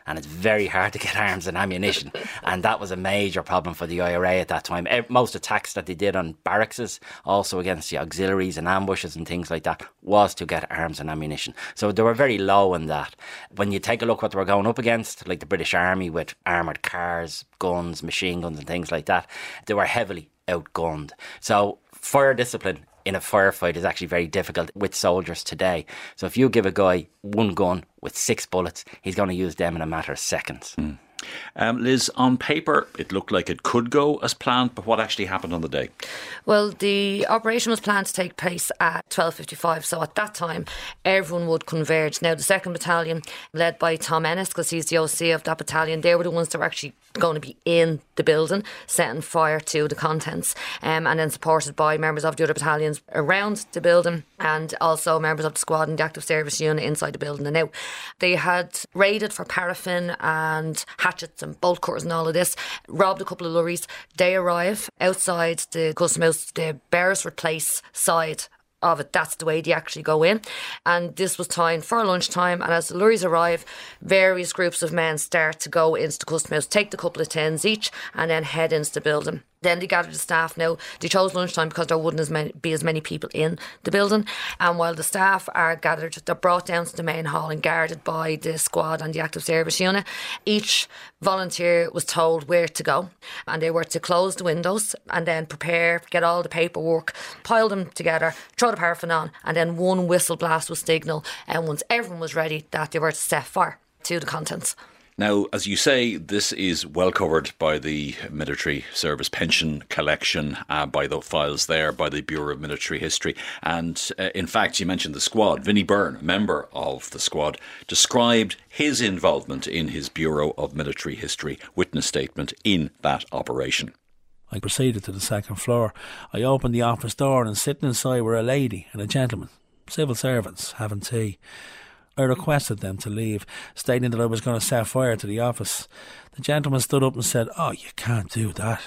and it's very hard to get arms and ammunition. And that was a major problem for the I R A at that time. Most attacks that they did on barracks, also against the auxiliaries and ambushes and things like that, was to get arms and ammunition. So they were very low in that. When you take a look what they were going up against, like the British Army with armoured cars, guns, machine guns and things like that, they were heavily outgunned. So fire discipline in a firefight is actually very difficult with soldiers today. So if you give a guy one gun with six bullets, he's going to use them in a matter of seconds. Mm. Um, Liz, on paper, it looked like it could go as planned, but what actually happened on the day? Well, the operation was planned to take place at twelve fifty-five, so at that time, everyone would converge. Now, the second Battalion, led by Tom Ennis, because he's the O C of that battalion, they were the ones that were actually going to be in the building, setting fire to the contents, um, and then supported by members of the other battalions around the building, and also members of the squad and the active service unit inside the building. And now, they had raided for paraffin and hatchets and bolt cutters and all of this, robbed a couple of lorries. They arrive outside the custom house, the Beresford Place side of it. That's the way they actually go in. And this was timed for lunchtime, and as the lorries arrive, various groups of men start to go into the custom house, take the couple of tins each, and then head into the building. Then they gathered the staff. Now, they chose lunchtime because there wouldn't as many, be as many people in the building. And while the staff are gathered, they're brought down to the main hall and guarded by the squad and the active service unit. Each volunteer was told where to go, and they were to close the windows and then prepare, get all the paperwork, pile them together, throw the paraffin on, and then one whistle blast was signal. And once everyone was ready, that they were to set fire to the contents. Now, as you say, this is well covered by the Military Service Pension Collection, uh, by the files there, by the Bureau of Military History. And uh, in fact, you mentioned the squad. Vinnie Byrne, a member of the squad, described his involvement in his Bureau of Military History witness statement in that operation. I proceeded to the second floor. I opened the office door, and sitting inside were a lady and a gentleman, civil servants, having tea. I requested them to leave, stating that I was going to set fire to the office. The gentleman stood up and said, "Oh, you can't do that."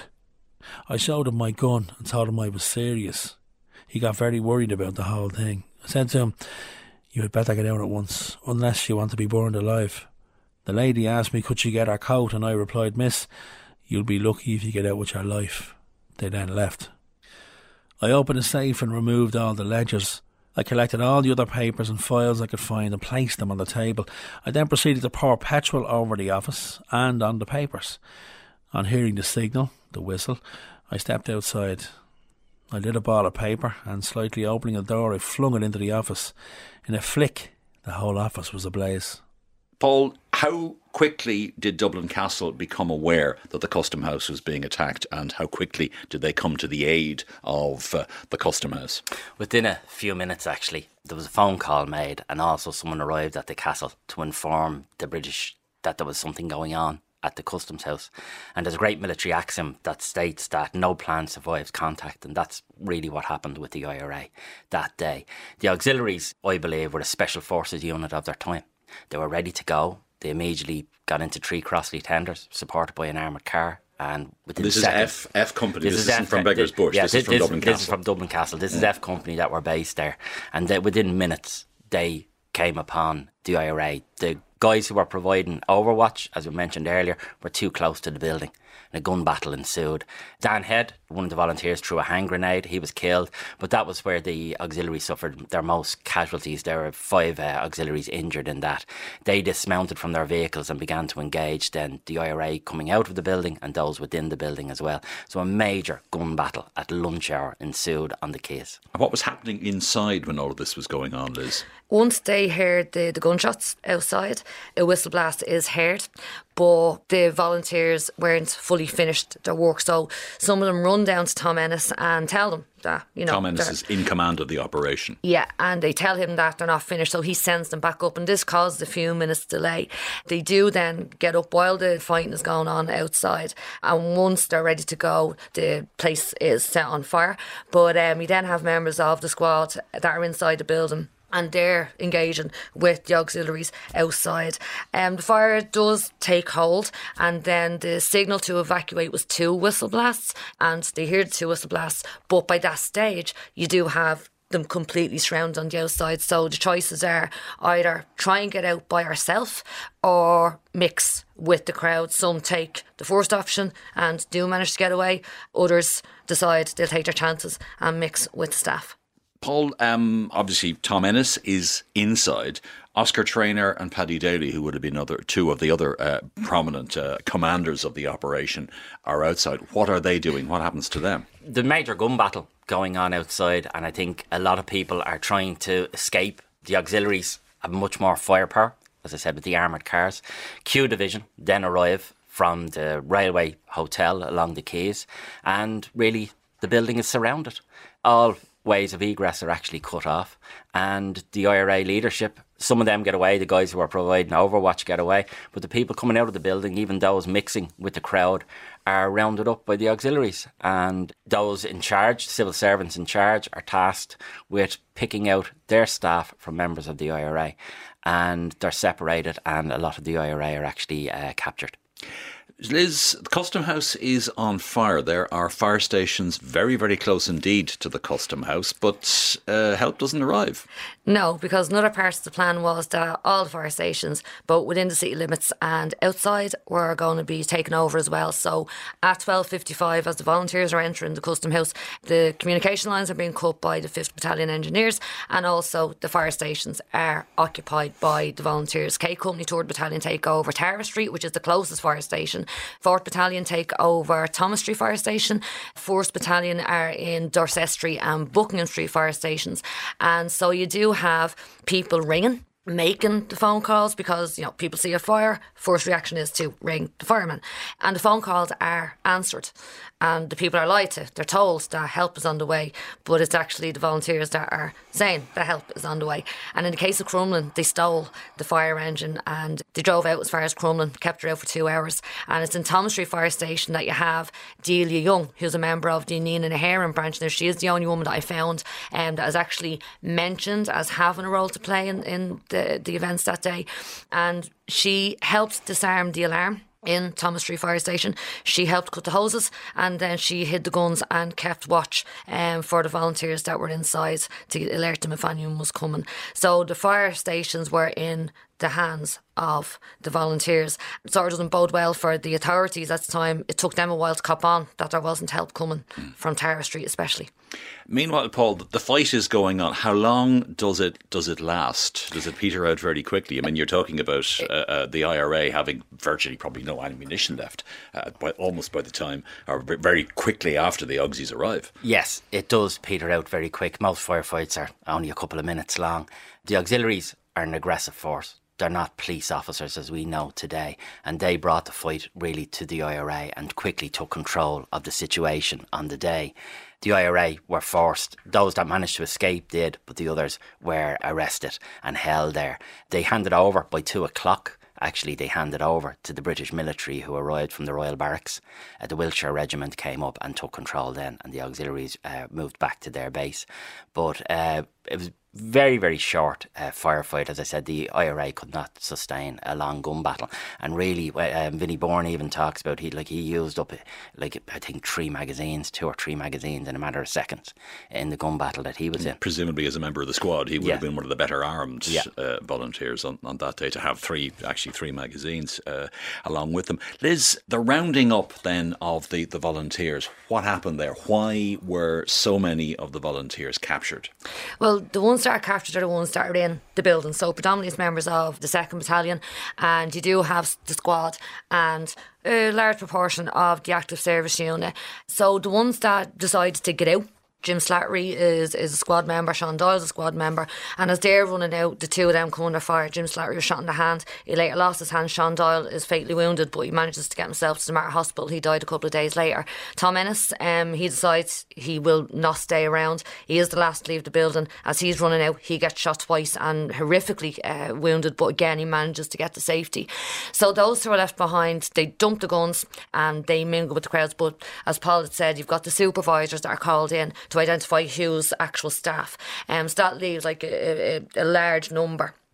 I showed him my gun and told him I was serious. He got very worried about the whole thing. I said to him, "You had better get out at once, unless you want to be burned alive." The lady asked me could she get her coat, and I replied, "Miss, you'll be lucky if you get out with your life." They then left. I opened a safe and removed all the ledgers. I collected all the other papers and files I could find and placed them on the table. I then proceeded to pour petrol over the office and on the papers. On hearing the signal, the whistle, I stepped outside. I lit a ball of paper and, slightly opening the door, I flung it into the office. In a flick, the whole office was ablaze. Paul, how quickly did Dublin Castle become aware that the Custom House was being attacked, and how quickly did they come to the aid of uh, the Custom House? Within a few minutes, actually, there was a phone call made, and also someone arrived at the castle to inform the British that there was something going on at the Customs House. And there's a great military axiom that states that no plan survives contact, and that's really what happened with the I R A that day. The auxiliaries, I believe, were a special forces unit of their time. They were ready to go. They immediately got into three Crossley tenders, supported by an armoured car. And within this seconds, is F F Company. This, this isn't F, from Beggar's Bush. Yeah, this, this is from this, Dublin this Castle. is from Dublin Castle. This yeah. is F Company that were based there. And they, within minutes, they came upon the I R A. The guys who were providing overwatch, as we mentioned earlier, were too close to the building. And a gun battle ensued. Dan Head, one of the volunteers, threw a hand grenade. He was killed. But that was where the auxiliaries suffered their most casualties. There were five uh, auxiliaries injured in that. They dismounted from their vehicles and began to engage then the I R A coming out of the building and those within the building as well. So a major gun battle at lunch hour ensued on the case. What was happening inside when all of this was going on, Liz? Once they heard the, the gunshots outside, a whistle blast is heard, but the volunteers weren't fully finished their work. So some of them run down to Tom Ennis and tell them that, you know. Tom Ennis is in command of the operation. Yeah, and they tell him that they're not finished, so he sends them back up, and this caused a few minutes delay. They do then get up while the fighting is going on outside, and once they're ready to go, the place is set on fire. But um, we then have members of the squad that are inside the building, and they're engaging with the auxiliaries outside. Um, the fire does take hold, and then the signal to evacuate was two whistle blasts, and they hear the two whistle blasts, but by that stage you do have them completely surrounded on the outside. So the choices are either try and get out by ourselves or mix with the crowd. Some take the first option and do manage to get away. Others decide they'll take their chances and mix with the staff. Paul, um, obviously Tom Ennis is inside. Oscar Traynor and Paddy Daly, who would have been other two of the other uh, prominent uh, commanders of the operation, are outside. What are they doing? What happens to them? The major gun battle going on outside, and I think a lot of people are trying to escape. The auxiliaries have much more firepower, as I said, with the armoured cars. Q Division then arrive from the railway hotel along the quays, and really the building is surrounded. All ways of egress are actually cut off, and the I R A leadership, some of them get away, the guys who are providing overwatch get away, but the people coming out of the building, even those mixing with the crowd, are rounded up by the auxiliaries, and those in charge, civil servants in charge, are tasked with picking out their staff from members of the I R A, and they're separated, and a lot of the I R A are actually uh, captured. Liz, the Custom House is on fire. There are fire stations very, very close indeed to the Custom House, but uh, help doesn't arrive. No, because another part of the plan was that all the fire stations, both within the city limits and outside, were going to be taken over as well. So at twelve fifty-five, as the volunteers are entering the Custom House, the communication lines are being cut by the fifth Battalion Engineers, and also the fire stations are occupied by the volunteers. K Company third Battalion take over Tara Street, which is the closest fire station. fourth Battalion take over Thomas Street Fire Station. first Battalion are in Dorset Street and Buckingham Street fire stations. And so you do have people ringing, making the phone calls, because, you know, people see a fire, first reaction is to ring the fireman, and the phone calls are answered and the people are lied to. They're told that help is on the way, but it's actually the volunteers that are saying that help is on the way. And in the case of Crumlin, they stole the fire engine and they drove out as far as Crumlin, kept her out for two hours. And it's in Thomas Street Fire Station that you have Delia Young, who's a member of the Nina Naharan branch. Now, she is the only woman that I found um, that is actually mentioned as having a role to play in, in the, the events that day. And she helped disarm the alarm in Thomas Street Fire Station. She helped cut the hoses, and then she hid the guns and kept watch um, for the volunteers that were inside to alert them if anyone was coming. So the fire stations were in the hands of the volunteers. It sort of doesn't bode well for the authorities at the time. It took them a while to cop on that there wasn't help coming mm. from Tara Street especially. Meanwhile, Paul, the fight is going on. How long does it does it last? Does it peter out very quickly? I mean, you're talking about uh, uh, the I R A having virtually probably no ammunition left uh, by, almost by the time, or very quickly after the Auxies arrive. Yes, it does peter out very quick. Most firefights are only a couple of minutes long. The auxiliaries are an aggressive force. They're not police officers as we know today, and they brought the fight really to the I R A and quickly took control of the situation on the day. The I R A were forced, those that managed to escape did, but the others were arrested and held there. They handed over by two o'clock. Actually, they handed over to the British military who arrived from the Royal Barracks. Uh, the Wiltshire Regiment came up and took control then, and the auxiliaries uh, moved back to their base. But uh, it was very, very short uh, firefight. As I said, the I R A could not sustain a long gun battle. And really, um, Vinnie Bourne even talks about, he like he used up, like I think, three magazines, two or three magazines in a matter of seconds in the gun battle that he was in. Presumably as a member of the squad, he would yeah. have been one of the better armed yeah. uh, volunteers on, on that day to have three, actually three magazines uh, along with them. Liz, the rounding up then of the, the volunteers, what happened there? Why were so many of the volunteers captured? Well, the ones that are captured are the ones that are in the building. So predominantly it's members of the second Battalion, and you do have the squad and a large proportion of the active service unit. So the ones that decided to get out, Jim Slattery is, is a squad member, Sean Doyle's a squad member, and as they're running out, the two of them come under fire. Jim Slattery was shot in the hand, he later lost his hand. Sean Doyle is fatally wounded, but he manages to get himself to the Mater Hospital. He died a couple of days later. Tom Ennis, um, he decides he will not stay around. He is the last to leave the building. As he's running out, he gets shot twice and horrifically uh, wounded, but again he manages to get to safety. So those two are left behind. They dump the guns and they mingle with the crowds, but as Paul had said, you've got the supervisors that are called in to identify who's actual staff. Um, so that leaves like a, a, a large number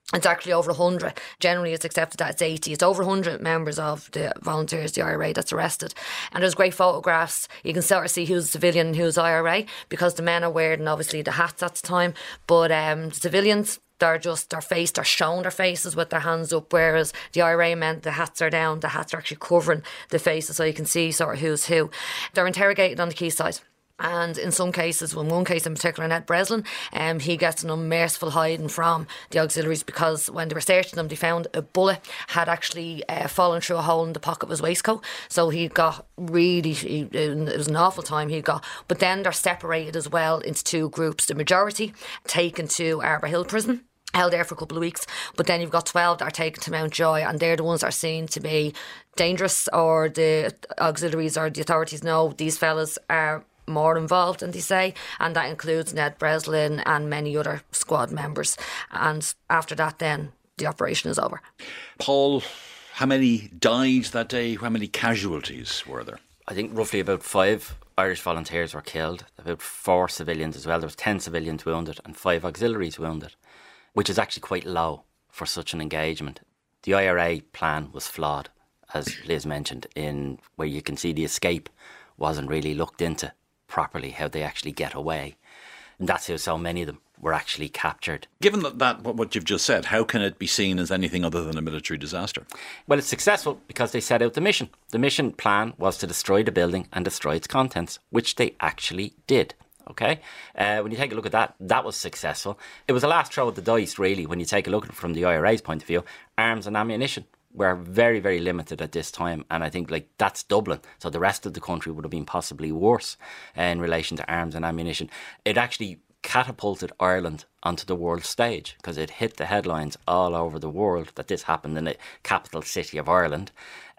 It's actually over one hundred. Generally, it's accepted that it's eighty. It's over one hundred members of the volunteers, the I R A, that's arrested. And there's great photographs. You can sort of see who's civilian and who's I R A, because the men are wearing, obviously, the hats at the time. But um, the civilians, they're just, their face, they're showing their faces with their hands up, whereas the I R A men, the hats are down. The hats are actually covering the faces, so you can see sort of who's who. They're interrogated on the quayside. And in some cases, in one case in particular, Ned Breslin, um, he gets an unmerciful hiding from the auxiliaries, because when they were searching them, they found a bullet had actually uh, fallen through a hole in the pocket of his waistcoat. So he got really, he, it was an awful time he got. But then they're separated as well into two groups. The majority taken to Arbour Hill Prison, held there for a couple of weeks, but then you've got twelve that are taken to Mountjoy, and they're the ones that are seen to be dangerous, or the auxiliaries or the authorities know these fellas are more involved than they say, and that includes Ned Breslin and many other squad members. And after that, then the operation is over. Paul, how many died that day? How many casualties were there? I think roughly about five Irish volunteers were killed, about four civilians as well. There was ten civilians wounded and five auxiliaries wounded, which is actually quite low for such an engagement. The I R A plan was flawed, as Liz mentioned, in where you can see the escape wasn't really looked into properly, how they actually get away. And that's how so many of them were actually captured. Given that, that what you've just said, how can it be seen as anything other than a military disaster? Well, it's successful because they set out the mission. The mission plan was to destroy the building and destroy its contents, which they actually did. Okay, uh, when you take a look at that, that was successful. It was the last throw of the dice, really, when you take a look at it from the I R A's point of view. Arms and ammunition were very, very limited at this time, and I think like that's Dublin, so the rest of the country would have been possibly worse uh, in relation to arms and ammunition. It actually catapulted Ireland onto the world stage, because it hit the headlines all over the world that this happened in the capital city of Ireland,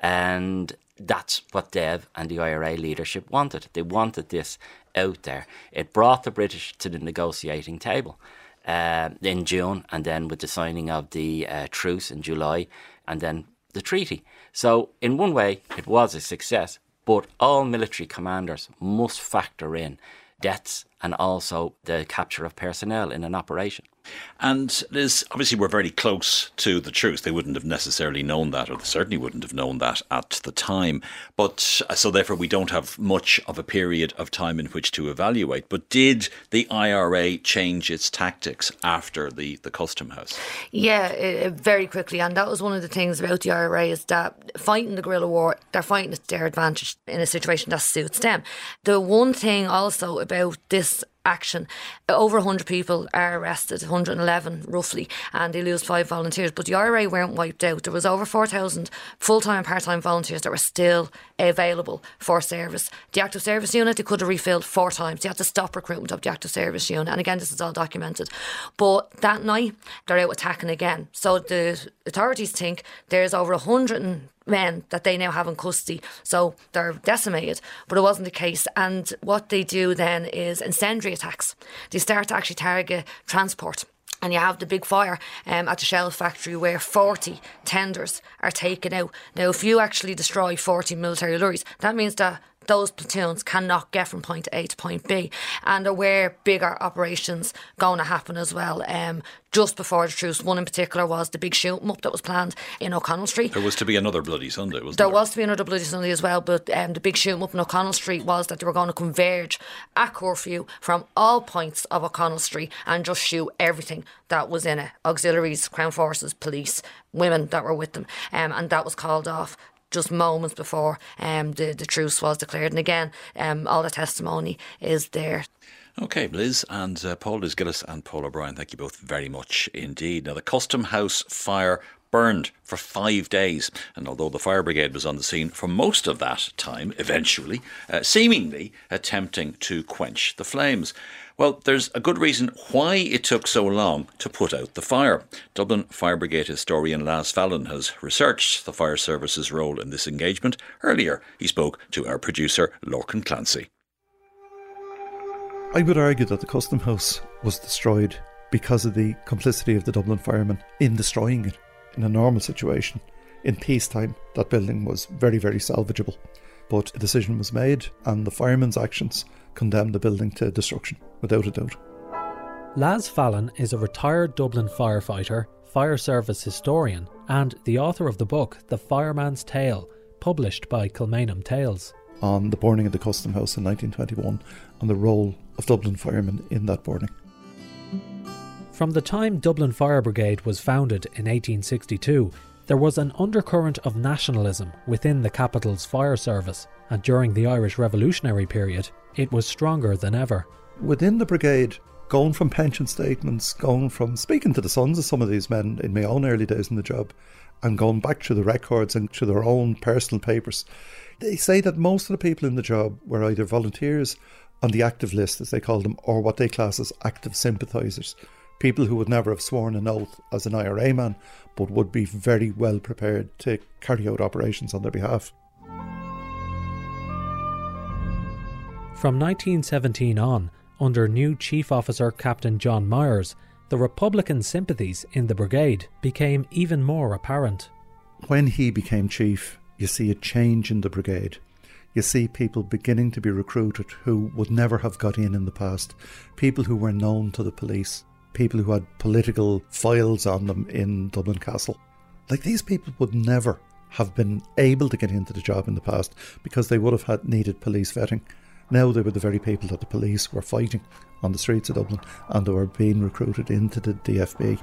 and that's what Dev and the I R A leadership wanted. They wanted this out there. It brought the British to the negotiating table uh, in June, and then with the signing of the uh, truce in July, and then the treaty. So in one way, it was a success, but all military commanders must factor in deaths and also the capture of personnel in an operation. And Liz, obviously we're very close to the truth. They wouldn't have necessarily known that, or they certainly wouldn't have known that at the time. But so therefore we don't have much of a period of time in which to evaluate. But did the I R A change its tactics after the, the Custom House? Yeah, uh, very quickly. And that was one of the things about the I R A, is that fighting the guerrilla war, they're fighting at their advantage in a situation that suits them. The one thing also about this action, over one hundred people are arrested, one hundred eleven roughly, and they lose five volunteers. But the I R A weren't wiped out. There was over four thousand full-time and part-time volunteers that were still available for service. The active service unit, they could have refilled four times. They had to stop recruitment of the active service unit. And again, this is all documented. But that night, they're out attacking again. So the authorities think there's over one hundred men that they now have in custody, so they're decimated, but it wasn't the case. And what they do then is incendiary attacks. They start to actually target transport, and you have the big fire um, at the shell factory where forty tenders are taken out. Now, if you actually destroy forty military lorries, that means that those platoons cannot get from point A to point B, and there were bigger operations going to happen as well. Um, just before the truce, one in particular was the big shoot-em up that was planned in O'Connell Street. There was to be another Bloody Sunday, wasn't there? There was to be another Bloody Sunday as well, but um, the big shoot-em up in O'Connell Street was that they were going to converge at curfew from all points of O'Connell Street and just shoot everything that was in it. Auxiliaries, Crown Forces, police, women that were with them, um, and that was called off just moments before um, the, the truce was declared. And again, um, all the testimony is there. OK, Liz and uh, Paul, Liz Gillis and Paul O'Brien, thank you both very much indeed. Now, the Custom House fire burned for five days, and although the fire brigade was on the scene for most of that time, eventually, uh, seemingly attempting to quench the flames. Well, there's a good reason why it took so long to put out the fire. Dublin Fire Brigade historian Laz Fallon has researched the fire service's role in this engagement. Earlier, he spoke to our producer, Lorcan Clancy. I would argue that the Custom House was destroyed because of the complicity of the Dublin firemen in destroying it. In a normal situation, in peacetime, that building was very, very salvageable. But a decision was made, and the firemen's actions condemned the building to destruction, without a doubt. Laz Fallon is a retired Dublin firefighter, fire service historian and the author of the book The Fireman's Tale, published by Kilmainham Tales. On the burning of the Custom House in nineteen twenty-one and the role of Dublin firemen in that burning. From the time Dublin Fire Brigade was founded in eighteen sixty-two, there was an undercurrent of nationalism within the capital's fire service, and during the Irish Revolutionary period, it was stronger than ever. Within the brigade, going from pension statements, going from speaking to the sons of some of these men in my own early days in the job, and going back through the records and through their own personal papers, they say that most of the people in the job were either volunteers on the active list, as they call them, or what they class as active sympathisers. People who would never have sworn an oath as an I R A man, but would be very well prepared to carry out operations on their behalf. From nineteen seventeen on, under new Chief Officer Captain John Myers, the Republican sympathies in the brigade became even more apparent. When he became chief, you see a change in the brigade. You see people beginning to be recruited who would never have got in in the past, people who were known to the police, people who had political files on them in Dublin Castle. Like, these people would never have been able to get into the job in the past because they would have had needed police vetting. Now they were the very people that the police were fighting on the streets of Dublin, and they were being recruited into the D F B.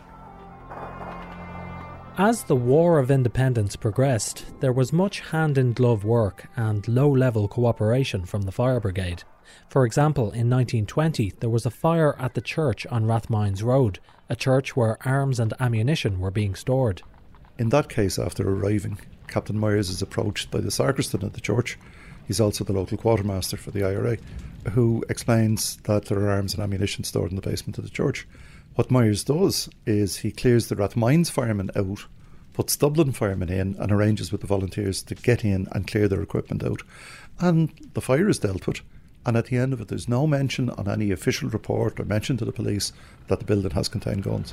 As the War of Independence progressed, there was much hand-in-glove work and low-level cooperation from the fire brigade. For example, in nineteen twenty, there was a fire at the church on Rathmines Road, a church where arms and ammunition were being stored. In that case, after arriving, Captain Myers is approached by the sacristan at the church. He's also the local quartermaster for the I R A, who explains that there are arms and ammunition stored in the basement of the church. What Myers does is he clears the Rathmines firemen out, puts Dublin firemen in, and arranges with the volunteers to get in and clear their equipment out. And the fire is dealt with. And at the end of it, there's no mention on any official report or mention to the police that the building has contained guns.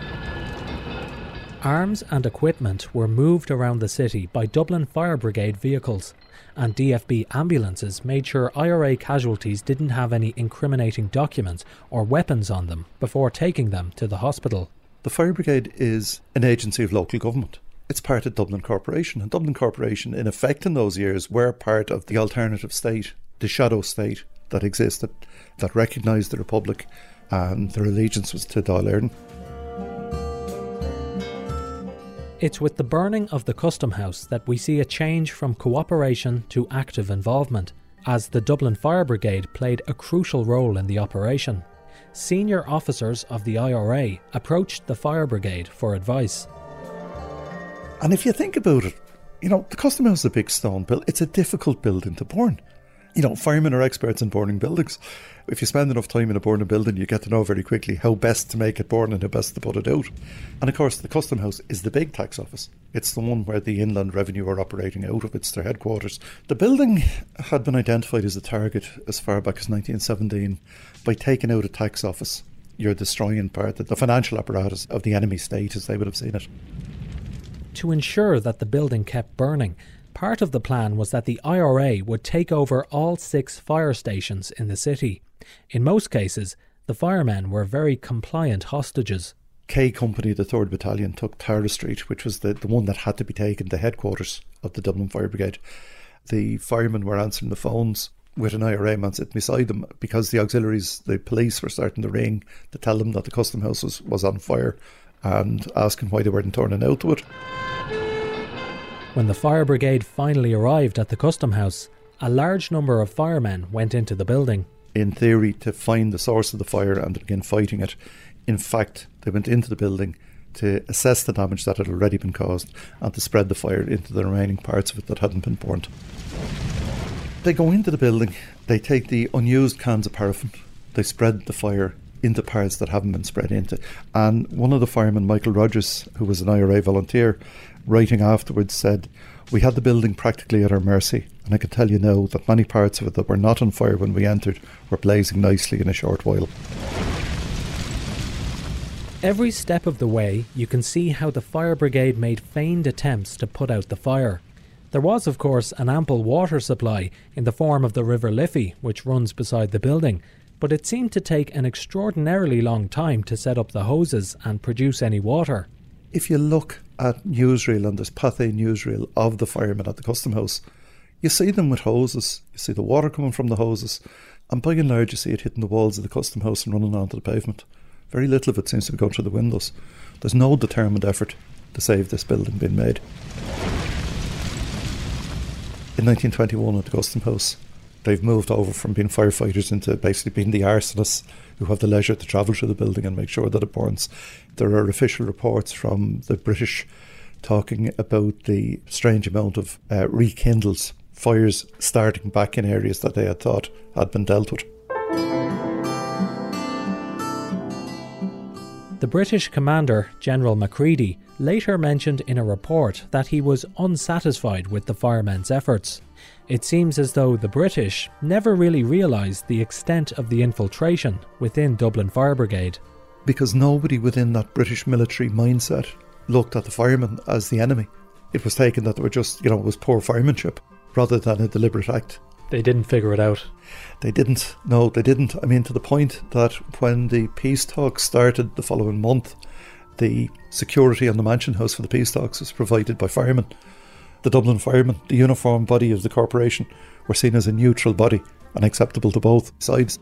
Arms and equipment were moved around the city by Dublin Fire Brigade vehicles, and D F B ambulances made sure I R A casualties didn't have any incriminating documents or weapons on them before taking them to the hospital. The Fire Brigade is an agency of local government. It's part of Dublin Corporation, and Dublin Corporation, in effect in those years, were part of the alternative state, the shadow state that existed, that recognised the Republic, and their allegiance was to Dáil Éireann. It's with the burning of the Custom House that we see a change from cooperation to active involvement, as the Dublin Fire Brigade played a crucial role in the operation. Senior officers of the I R A approached the Fire Brigade for advice. And if you think about it, you know, the Custom House is a big stone build. It's a difficult building to burn. You know, firemen are experts in burning buildings. If you spend enough time in a burning building, you get to know very quickly how best to make it burn and how best to put it out. And of course, the Custom House is the big tax office. It's the one where the Inland Revenue are operating out of. It's their headquarters. The building had been identified as a target as far back as nineteen seventeen. By taking out a tax office, you're destroying part of the financial apparatus of the enemy state, as they would have seen it. To ensure that the building kept burning, part of the plan was that the I R A would take over all six fire stations in the city. In most cases, the firemen were very compliant hostages. K Company, the third Battalion, took Tara Street, which was the, the one that had to be taken, the headquarters of the Dublin Fire Brigade. The firemen were answering the phones with an I R A man sitting beside them because the auxiliaries, the police, were starting to ring to tell them that the Custom House was, was on fire and asking why they weren't turning out to it. When the fire brigade finally arrived at the Custom House, a large number of firemen went into the building. In theory, to find the source of the fire and to begin fighting it. In fact, they went into the building to assess the damage that had already been caused and to spread the fire into the remaining parts of it that hadn't been burnt. They go into the building, they take the unused cans of paraffin, they spread the fire into parts that haven't been spread into. And one of the firemen, Michael Rogers, who was an I R A volunteer, writing afterwards said, "We had the building practically at our mercy, and I can tell you now that many parts of it that were not on fire when we entered were blazing nicely in a short while." Every step of the way, you can see how the fire brigade made feigned attempts to put out the fire. There was, of course, an ample water supply in the form of the River Liffey, which runs beside the building, but it seemed to take an extraordinarily long time to set up the hoses and produce any water. If you look at newsreel, and there's pathé newsreel of the firemen at the Custom House, you see them with hoses, you see the water coming from the hoses, and by and large you see it hitting the walls of the Custom House and running onto the pavement. Very little of it seems to be going through the windows. There's no determined effort to save this building being made. In nineteen twenty-one at the Custom House, they've moved over from being firefighters into basically being the arsonists who have the leisure to travel through the building and make sure that it burns. There are official reports from the British talking about the strange amount of uh, rekindles, fires starting back in areas that they had thought had been dealt with. The British commander, General Macready, later mentioned in a report that he was unsatisfied with the firemen's efforts. It seems as though the British never really realised the extent of the infiltration within Dublin Fire Brigade. Because nobody within that British military mindset looked at the firemen as the enemy. It was taken that they were just, you know, it was poor firemanship rather than a deliberate act. They didn't figure it out. They didn't. No, they didn't. I mean, to the point that when the peace talks started the following month, the security on the Mansion House for the peace talks was provided by firemen. The Dublin firemen, the uniform body of the corporation, were seen as a neutral body and acceptable to both sides.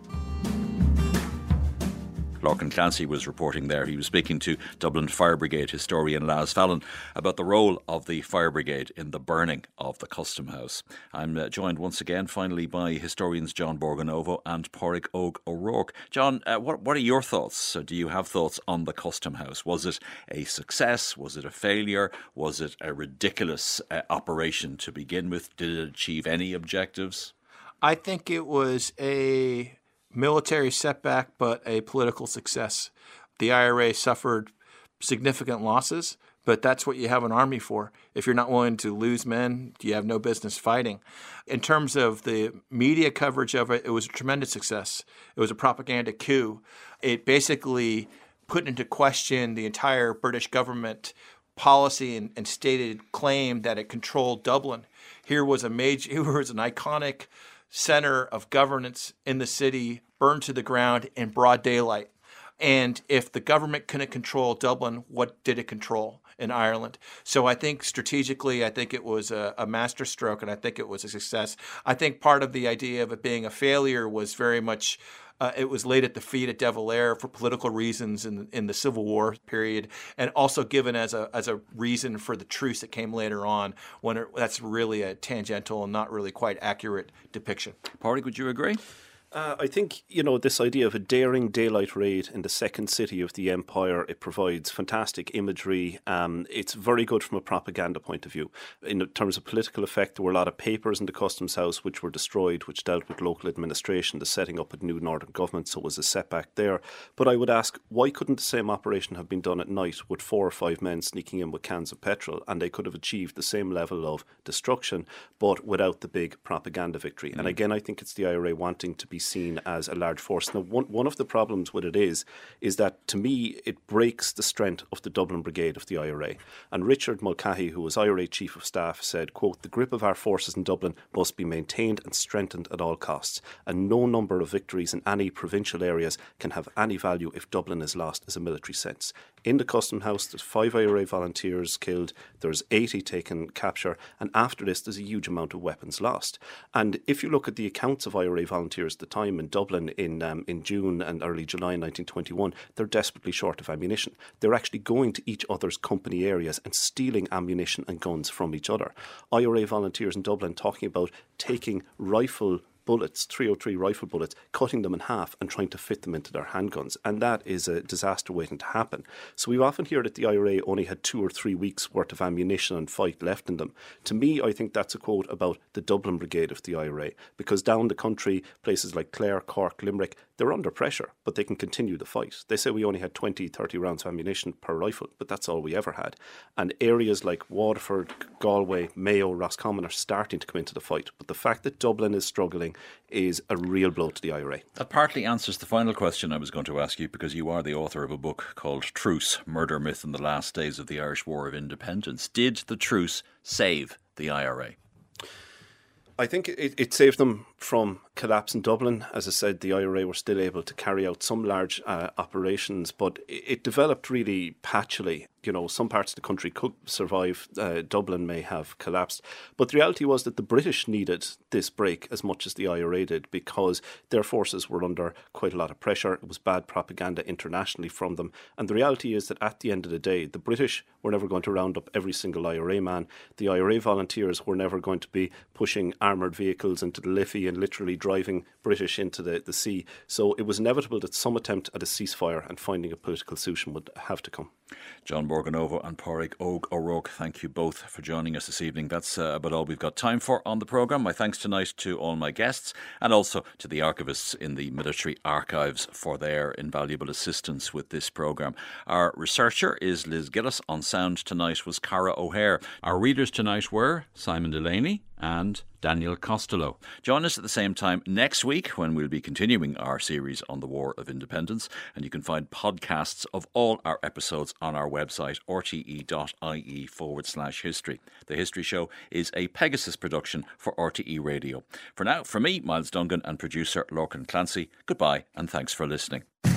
Lorcan Clancy was reporting there. He was speaking to Dublin Fire Brigade historian Laz Fallon about the role of the Fire Brigade in the burning of the Custom House. I'm uh, joined once again, finally, by historians John Borgonovo and Pádraig Óg O'Rourke. John, uh, what, what are your thoughts? So do you have thoughts on the Custom House? Was it a success? Was it a failure? Was it a ridiculous uh, operation to begin with? Did it achieve any objectives? I think it was a military setback, but a political success. The I R A suffered significant losses, but that's what you have an army for. If you're not willing to lose men, you have no business fighting. In terms of the media coverage of it, it was a tremendous success. It was a propaganda coup. It basically put into question the entire British government policy and, and stated claim that it controlled Dublin. Here was a major, here was an iconic center of governance in the city burned to the ground in broad daylight. And if the government couldn't control Dublin, what did it control in Ireland? So I think strategically, I think it was a, a masterstroke, and I think it was a success. I think part of the idea of it being a failure was very much Uh, it was laid at the feet of De Valera for political reasons in in the Civil War period, and also given as a as a reason for the truce that came later on, when it, that's really a tangential and not really quite accurate depiction. Pádraig, would you agree? Uh, I think, you know, this idea of a daring daylight raid in the second city of the empire, it provides fantastic imagery. Um, it's very good from a propaganda point of view. In terms of political effect, there were a lot of papers in the Customs House which were destroyed, which dealt with local administration, the setting up of new northern government, so it was a setback there. But I would ask, why couldn't the same operation have been done at night with four or five men sneaking in with cans of petrol, and they could have achieved the same level of destruction, but without the big propaganda victory? Mm. And again, I think it's the I R A wanting to be seen as a large force. Now, one, one of the problems with it is, is that to me, it breaks the strength of the Dublin Brigade of the I R A. And Richard Mulcahy, who was I R A Chief of Staff, said, quote, "The grip of our forces in Dublin must be maintained and strengthened at all costs, and no number of victories in any provincial areas can have any value if Dublin is lost as a military sense." In the Custom House, there's five I R A volunteers killed, there's eighty taken capture, and after this, there's a huge amount of weapons lost. And if you look at the accounts of I R A volunteers at the time in Dublin in um, in June and early July nineteen twenty-one, they're desperately short of ammunition. They're actually going to each other's company areas and stealing ammunition and guns from each other. I R A volunteers in Dublin talking about taking rifle bullets, three oh three rifle bullets, cutting them in half and trying to fit them into their handguns. And that is a disaster waiting to happen. So we often hear that the I R A only had two or three weeks worth of ammunition and fight left in them. To me, I think that's a quote about the Dublin Brigade of the I R A, because down the country, places like Clare, Cork, Limerick, they're under pressure, but they can continue the fight. They say we only had twenty, thirty rounds of ammunition per rifle, but that's all we ever had. And areas like Waterford, Galway, Mayo, Roscommon are starting to come into the fight. But the fact that Dublin is struggling is a real blow to the I R A. That partly answers the final question I was going to ask you, because you are the author of a book called Truce, Murder, Myth and the Last Days of the Irish War of Independence. Did the truce save the I R A? I think it, it saved them from collapse in Dublin, as I said, the I R A were still able to carry out some large uh, operations, but it, it developed really patchily. You know, some parts of the country could survive. Uh, Dublin may have collapsed. But the reality was that the British needed this break as much as the I R A did, because their forces were under quite a lot of pressure. It was bad propaganda internationally from them. And the reality is that at the end of the day, the British were never going to round up every single I R A man. The I R A volunteers were never going to be pushing armoured vehicles into the Liffey and literally driving British into the, the sea. So it was inevitable that some attempt at a ceasefire and finding a political solution would have to come. John Borganovo and Pádraig Óg O'Rourke, thank you both for joining us this evening. That's uh, about all we've got time for on the programme. My thanks tonight to all my guests and also to the archivists in the Military Archives for their invaluable assistance with this programme. Our researcher is Liz Gillis. On sound tonight was Cara O'Hare. Our readers tonight were Simon Delaney and Daniel Costello. Join us at the same time next week when we'll be continuing our series on the War of Independence, and you can find podcasts of all our episodes on our website rte.ie forward slash history. The History Show is a Pegasus production for R T E Radio. For now, from me, Miles Dungan, and producer Lorcan Clancy, goodbye and thanks for listening.